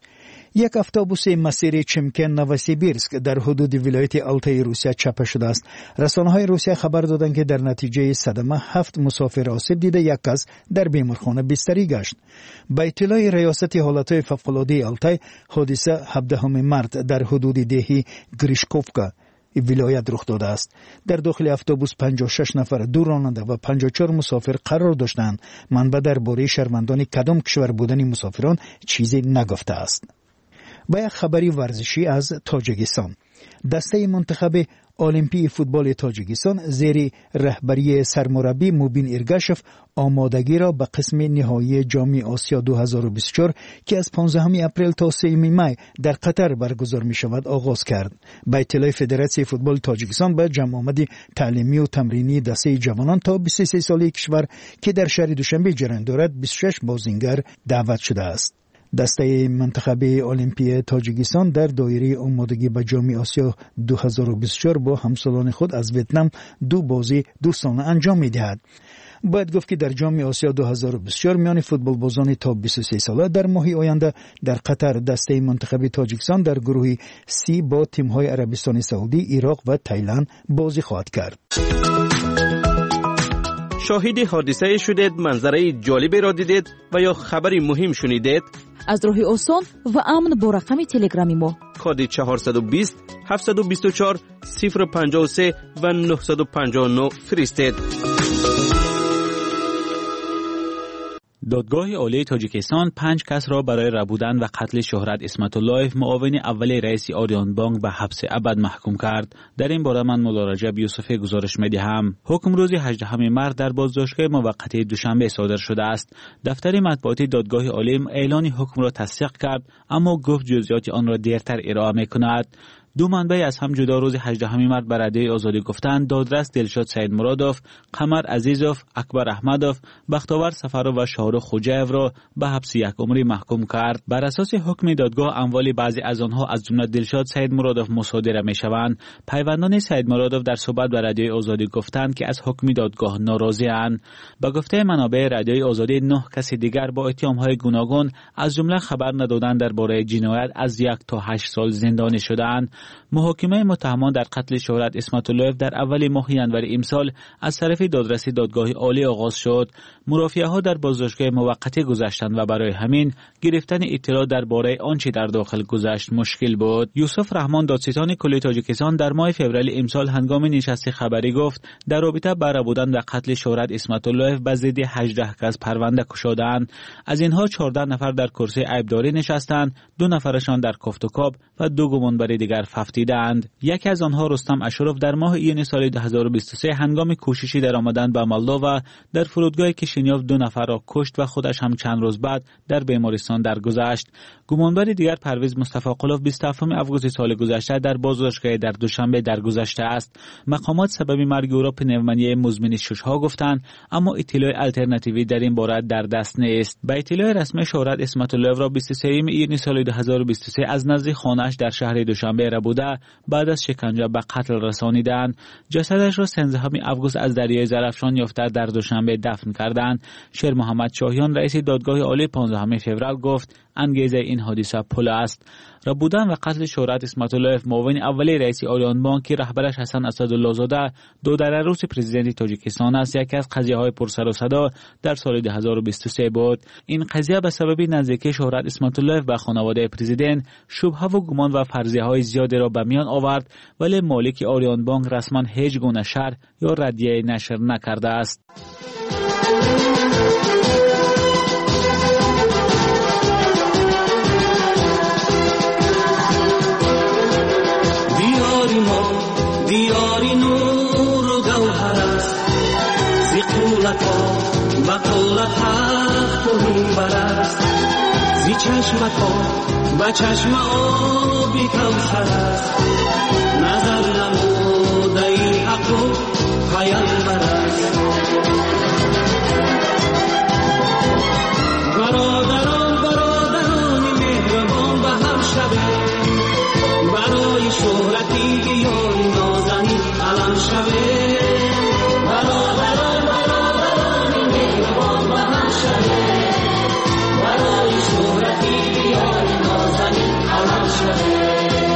Speaker 11: یک اتوبوس مسیر چمکن نوسیبیرسک در حدود ولایت آلتای روسیه چپه شده است. رسانه‌های روسیه خبر دادند که در نتیجه صدمه 7 مسافر آسیب دیده، یک کس در بیمارخانه بستری گشت. با اطلاع ریاست حالتهای فوق‌العاده آلتای، حادثه 17 مارس در حدود دهه گریشکوفکا ولایت رخ داده است. در داخل اتوبوس 56 نفر دو راننده و 54 مسافر قرار داشتند. منبع درباره شهروندان کدام کشور بودن مسافران چیزی نگفته است. با یک خبری ورزشی از تاجیکستان، دسته منتخب المپی فوتبال تاجیکستان زیر رهبری سرمربی موبین ایرگاشف آمادگی را به قسم نهایی جام آسیا 2024 که از 15 اپریل تا 3 می در قطر برگزار می شود آغاز کرد. به اطلاع فدراسیون فوتبال تاجیکستان به جمع آمد تعلیمی و تمرینی دسته جوانان تا 23 ساله کشور که در شهر دوشنبه جریان دارد 26 بازیگر دعوت شده است. دسته منتخب المپی تاجیکستان در دایره آمادگی به جام آسیا 2024 با همسالان خود از ویتنام 2 بازی دوستانه انجام می‌دهد. باید گفت که در جام آسیا 2024 میان فوتبال بازان تا 23 ساله در ماه آینده در قطر دسته منتخب تاجیکستان در گروه C با تیم‌های عربستان سعودی، عراق و تایلند بازی خواهد کرد.
Speaker 12: شاهد حادثه شدید، منظره جالبی را دیدید و یا خبری مهم شنیدید؟
Speaker 7: از راه آسان و امن با رقم تلگرامی ما
Speaker 12: کد 420 724 053 و 959 فرستید.
Speaker 10: دادگاه عالی تاجیکستان 5 کس را برای ربودن و قتل شهرت اسمت الله معاون اول رئیس آریان بانک به حبس ابد محکوم کرد. در این باره من مولا رجب یوسفی گزارش می‌دهم. حکم روز 18 مارس در بازداشتگاه موقت دوشنبه صادر شده است. دفتر مطبوعاتی دادگاه عالی اعلان حکم را تصدیق کرد اما گفت جزئیات آن را دیرتر ارائه می‌کند. 2 منبع از هم جدا روز 18 مارس به رادیوی آزادی گفتند دادرس دلشاد سید مرادوف، قمر عزیزوف، اکبر احمدوف، بختاور سفرو و شاهرخ خوجایف را به حبس 1 عمری محکوم کرد. بر اساس حکم دادگاه اموال بعضی از آنها از جمله دلشاد سید مرادوف مصادره می‌شوند. پیوندان سید مرادوف در صحبت به رادیوی آزادی گفتند که از حکم دادگاه ناراضی‌اند. به گفته منابع رادیوی آزادی 9 کس دیگر با اتهام‌های گوناگون از جمله خبر ندادن درباره جنایت از 1 تا 8 سال زندانی شدند. محاکمه متهمان در قتل شهرت اسمت اللهیف در اول ماه ینور امسال از طرف دادرسی دادگاه عالی آغاز شد. مرافعه‌ها در بازداشتگاه موقتی گذشتند و برای همین گرفتن اطلاع درباره آنچه در داخل گذشت مشکل بود. یوسف رحمان دادستان کل تاجیکستان در ماه فوریه امسال هنگام نشست خبری گفت در رابطه با بودن و قتل شهرت اسمت اللهیف به ضد 18 کس پرونده گشودند. از اینها 14 نفر در کرسی عیبداری نشستند، 2 نفرشان در کفت و کاب و 2 گمانبر دیگر ففتیدند. یکی از آنها رستم اشرف در ماه ایون سال 2023 هنگام کوششی در آمدن به مالدووا در فرودگاه کشینیوف 2 نفر را کشت و خودش هم چند روز بعد در بیمارستان درگذشت. گمانبر دیگر پرویز مصطفی قلوف 27 آگوست سال گذشته در بازداشتگاه در دوشنبه درگذشته است. مقامات سبب مرگ او را پنومونی مزمن ششها گفتند، اما اطلاع الटरनेटिوی در این باره در دست نیست. با اطلاع رسمی شهرت اسمت اللهیف را 23 ایون سال 2023 از نزد خانه‌اش در شهر دوشنبه ربوده بعد از شکنجه به قتل رسانیدند. جسدش را 13 آگوست از دریای زرافشان یافته در دوشنبه دفن کردند. شیر محمد شاهیان رئیس دادگاه عالی 15 فوریه گفت انگیزه این حادثه پول است. ربودن و قتل شهرت اسمت اللهیف معاون اولی رئیس آریان بانک که رهبرش حسن اسدالله زاده دو عروس پرزیدنت تاجیکستان است، یکی از قضیه‌های پرسر و صدا در سال 2023 بود. این قضیه به سبب نزدیکی شهرت اسمت اللهیف به خانواده پرزیدنت شبهه و گمان و فرضیه‌های زیادی را به میان آورد، ولی مالک آریان بانک رسما هیچ گونه شرح یا ردیه نشر نکرده است.
Speaker 13: دیاری نور و گوهر است زی قولت ها و قولت حق و منبر است زی چشمت ها و چشم آبی کوثر است نظر نموده ای حق و پیامبر است برادرانی مهربان به هم شوید برای شهرتی بیان نازنین علم شوید برادرانی مهربان به هم شوید برای شهرتی بیان نازنین علم شوید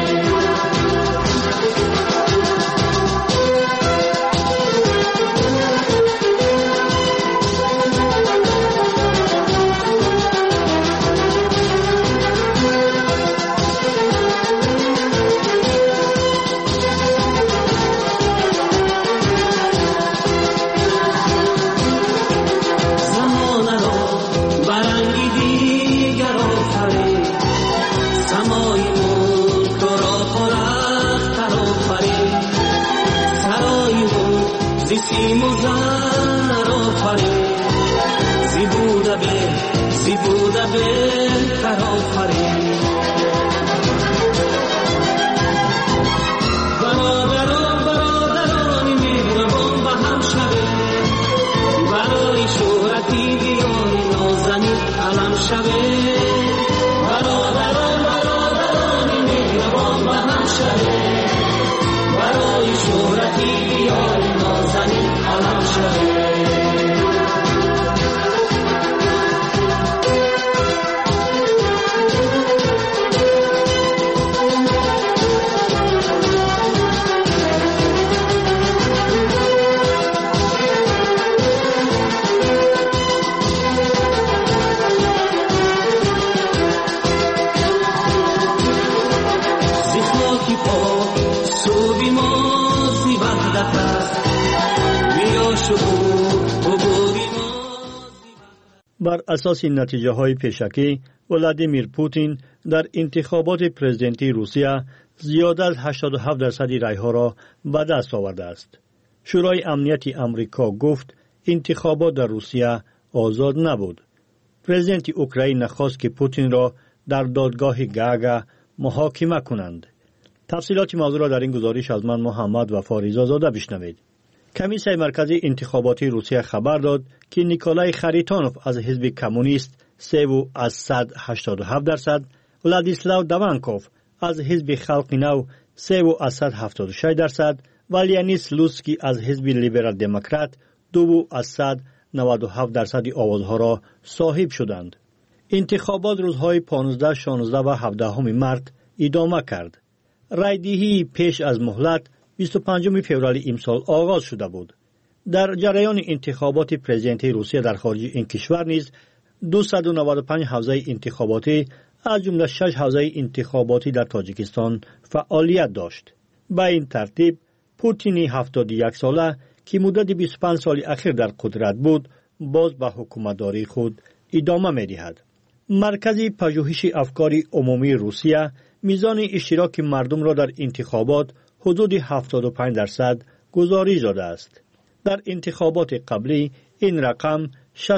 Speaker 13: سیم و زر آفرین زی بوده بهتر آفرین برادرانی مهربان به هم شوید برای شهرتی بیان نازنین علم شوید برادرانی مهربان به هم شوید برای شهرتی بیان نازنین علم شوید
Speaker 14: بر اساس نتیجه های پیشکی ولادیمیر پوتین در انتخابات پرزیدنتی روسیه زیاد از 87% رای ها را به دست آورده است. شورای امنیت آمریکا گفت انتخابات در روسیه آزاد نبود. پرزیدنت اوکراین نخواست که پوتین را در دادگاه گاگا محاکمه کنند. تفصیلات موضوع را در این گزارش از من محمد وفا رضازاده بشنوید. کمیسیون مرکزی انتخاباتی روسیه خبر داد که نیکولای خریتانوف از حزب کمونیست 3.87%، ولادیسلاو داونکوف از حزب خلق نو 3.76% و لیانیس لوسکی از حزب لیبرال دموکرات 2.97% آوازها را صاحب شدند. انتخابات روزهای 15، 16 و 17 مارس ادامه کرد. رایدهی پیش از مهلت 25 فوریه امسال آغاز شده بود. در جریان انتخابات پرزیدنتی روسیه در خارج این کشور نیز 295 حوزه انتخاباتی از جمله 6 حوزه انتخاباتی در تاجیکستان فعالیت داشت. به این ترتیب پوتین 71 ساله که مدت 25 سال اخیر در قدرت بود باز به حکومتداری خود ادامه می‌دهد. مرکز پژوهش افکار عمومی روسیه میزان اشتراک مردم را در انتخابات حدود 75% گزارش داده است. در انتخابات قبلی این رقم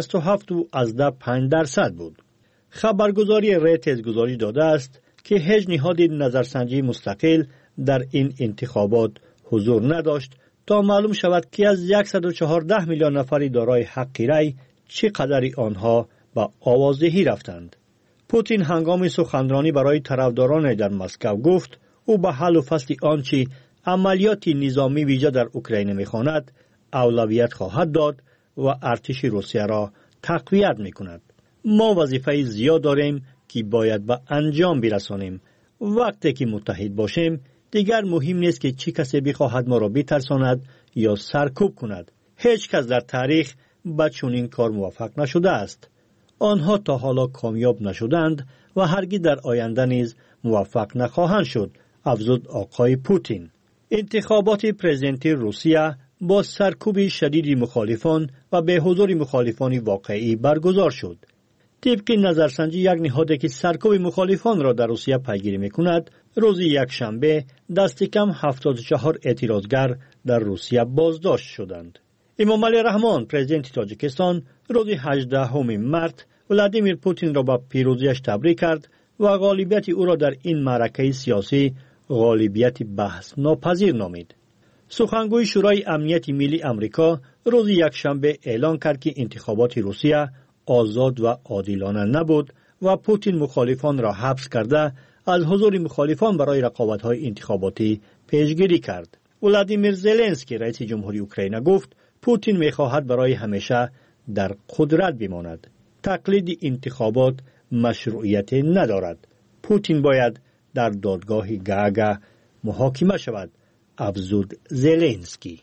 Speaker 14: 67.5% بود. خبرگزاری ریترز گزارش داده است که هیچ نهاد نظرسنجی مستقل در این انتخابات حضور نداشت تا معلوم شود که از 114 میلیون نفر دارای حق رأی چقدر آنها به آوازدهی رفتند. پوتین هنگام سخنرانی برای طرفداران در مسکو گفت او به حل و فصل آنچه عملیات نظامی ویژه در اوکراین می‌خواند اولویت خواهد داد و ارتش روسیه را تقویت می‌کند. ما وظیفه زیاد داریم که باید به انجام برسانیم. وقتی که متحد باشیم دیگر مهم نیست که چه کسی بخواهد ما را بترساند یا سرکوب کند. هیچ کس در تاریخ به چنین کار موفق نشده است. آنها تا حالا کامیاب نشدند و هرگز در آینده نیز موفق نخواهند شد، افزود آقای پوتین. انتخابات پرزیدنتی روسیه با سرکوب شدید مخالفان و به حضور مخالفان واقعی برگزار شد. طبق نظرسنجی یک نهادی که سرکوب مخالفان را در روسیه پیگیری می‌کند، روز یکشنبه دست کم 74 اعتراضگر در روسیه بازداشت شدند. امامعلی رحمان پرزیدنت تاجیکستان روز 18 مارس ولادیمیر پوتین را به پیروزیش تبریک کرد و غالبیت او را در این معرکه سیاسی غالبیت بحث ناپذیر نامید. سخنگوی شورای امنیت ملی آمریکا روز یکشنبه اعلان کرد که انتخابات روسیه آزاد و عادلانه نبود و پوتین مخالفان را حبس کرده از حضور مخالفان برای رقابت‌های انتخاباتی پیشگیری کرد. ولادیمیر زلنسکی رئیس جمهوری اوکراین گفت پوتین می‌خواهد برای همیشه در قدرت بماند. تقلید انتخابات مشروعیت ندارد. پوتین باید در دادگاه گاگا محاکمه شود، افزود زلنسکی.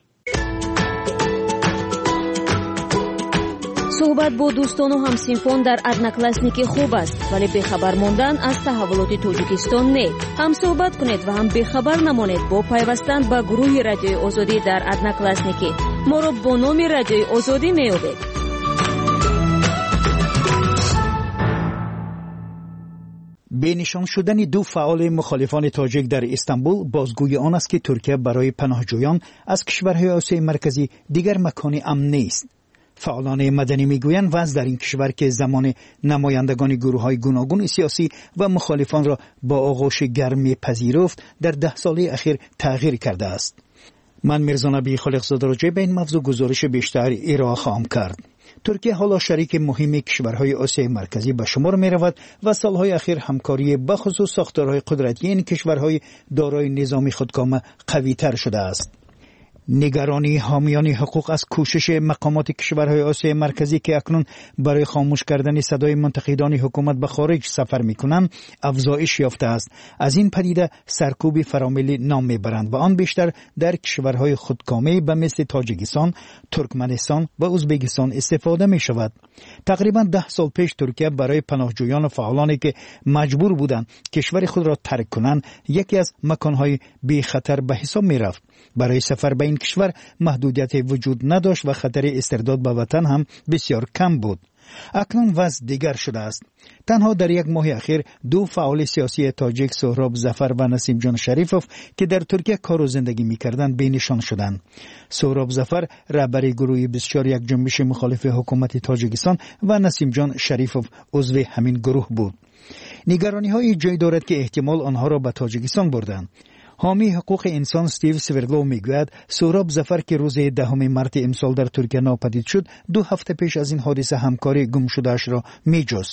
Speaker 9: صحبت با دوستان و همسینفون در ادناکلاسنیکی خوب است، ولی بخبر ماندن از تحولات تاجیکستان نه. هم صحبت کنید و هم بخبر نمانید با پیوستن به گروه رادیوی آزادی در ادناکلاسنیکی. ما را با نام رادیوی آزادی می‌یابید.
Speaker 11: بینشان شدن دو فعال مخالفان تاجیک در استانبول بازگوی آن است که ترکیه برای پناهجویان از کشورهای آسیای مرکزی دیگر مکان امن نیست. فعالان مدنی میگویند وضع در این کشور که زمان نمایندگان گروه‌های گوناگون سیاسی و مخالفان را با آغوش گرم پذیرفت در 10 ساله اخیر تغییر کرده است. من میرزا نبی خالقزاده راجع به این موضوع گزارش بیشتر ارائه خواهم کرد. ترکیه حالا شریک مهم کشورهای آسیای مرکزی به شمار می رود و سالهای اخیر همکاری بخصوص ساختارهای قدرتی این کشورهای دارای نظامی خودکام قوی تر شده است. نگرانی حامیان حقوق از کوشش مقامات کشورهای آسیای مرکزی که اکنون برای خاموش کردن صدای منتقدان حکومت به خارج سفر می‌کنند افزایش یافته است. از این پدیده سرکوب فراملی نام می‌برند و آن بیشتر در کشورهای خودکامه به مثل تاجیکستان، ترکمنستان و ازبکستان استفاده می‌شود. تقریباً 10 سال پیش ترکیه برای پناهجویان و فعالانی که مجبور بودند کشور خود را ترک کنند یکی از مکان‌های بی خطر به حساب می‌رفت. برای سفر به این کشور محدودیت وجود نداشت و خطر استرداد به وطن هم بسیار کم بود. اکنون وضع دیگر شده است. تنها در یک ماه اخیر دو فعال سیاسی تاجیک سهراب ظفر و نسیم جان شریفوف که در ترکیه کار و زندگی می‌کردند بینشان شدند. سهراب ظفر رهبر گروه 21 جنبش مخالف حکومت تاجیکستان و نسیم جان شریفوف عضو همین گروه بود. نگرانی‌های جای دارد که احتمال آنها را به تاجیکستان بردند. حامی حقوق انسان استیو سویرلو میگوید سهراب ظفر که روز 10 مارس امسال در ترکیه ناپدید شد 2 هفته پیش از این حادثه همکاری گم شده‌اش را میجست.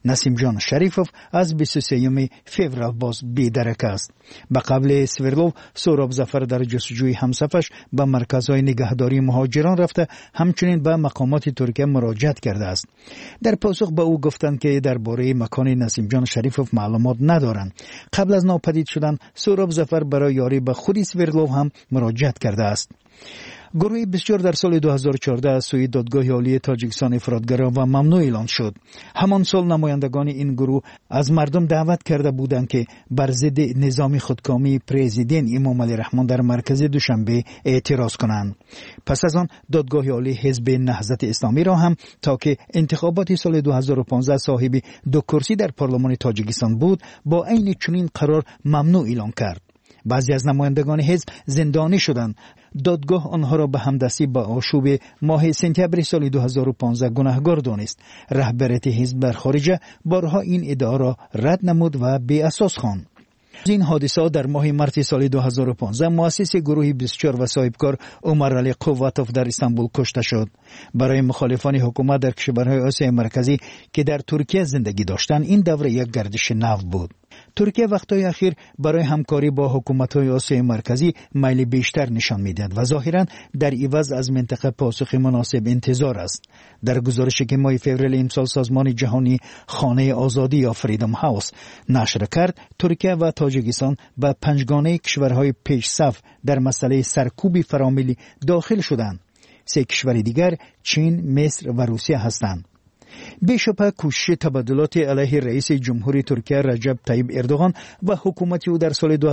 Speaker 11: نسیم جان شریفوف از 23 فوریه باز بی‌درک است. به قبل سویرلوف سهراب ظفر در جستجوی همصفش به مرکزهای نگهداری مهاجران رفته، همچنین به مقامات ترکیه مراجعت کرده است. در پاسخ به او گفتند که درباره مکان نسیم جان شریفوف معلومات ندارند. قبل از ناپدید شدن سهراب ظفر برای یاری به خود سویرلوف هم مراجعت کرده است. گروه بسیار در سال 2014 از سوی دادگاه عالی تاجیکستان افراطگرا و ممنوع اعلان شد. همان سال نمایندگان این گروه از مردم دعوت کرده بودند که بر ضد نظام خودکامی پرزیدنت امام علی رحمان در مرکز دوشنبه اعتراض کنند. پس از آن دادگاه عالی حزب نهضت اسلامی را هم تا که انتخابات سال 2015 صاحب 2 کرسی در پارلمان تاجیکستان بود با عین چنین قرار ممنوع اعلان کرد. بعضی از نمایندگان حزب زندانی شدند. دادگاه آنها را به همدستی با آشوب ماه سپتامبر سال 2015 گناهکار دانست. رهبریت حزب بر خارجه بارها این ادعا را رد نمود و بی اساس خواند. این حادثه در ماه مارس سال 2015 مؤسس گروه بسیار و صاحبکار عمر علی قوتوف در استانبول کشته شد. برای مخالفان حکومت در کشورهای آسیای مرکزی که در ترکیه زندگی داشتند این دوره یک گردش نو بود. ترکیه وقتهای اخیر برای همکاری با حکومت‌های آسیای مرکزی میل بیشتر نشان می‌دهد و ظاهراً در عوض از منطقه پاسخ مناسب انتظار است. در گزارشی که ماه فوریه امسال سازمان جهانی خانه آزادی یا فریدم هاوس نشر کرد، ترکیه و تاجیکستان به پنجگانه کشورهای پیشصف در مسئله سرکوب فراملی داخل شدند. 3 کشور دیگر چین، مصر و روسیه هستند. بیشتر کوشش تبادلات علیه رئیس جمهوری ترکیه رجب طیب اردوغان و حکومت او در سال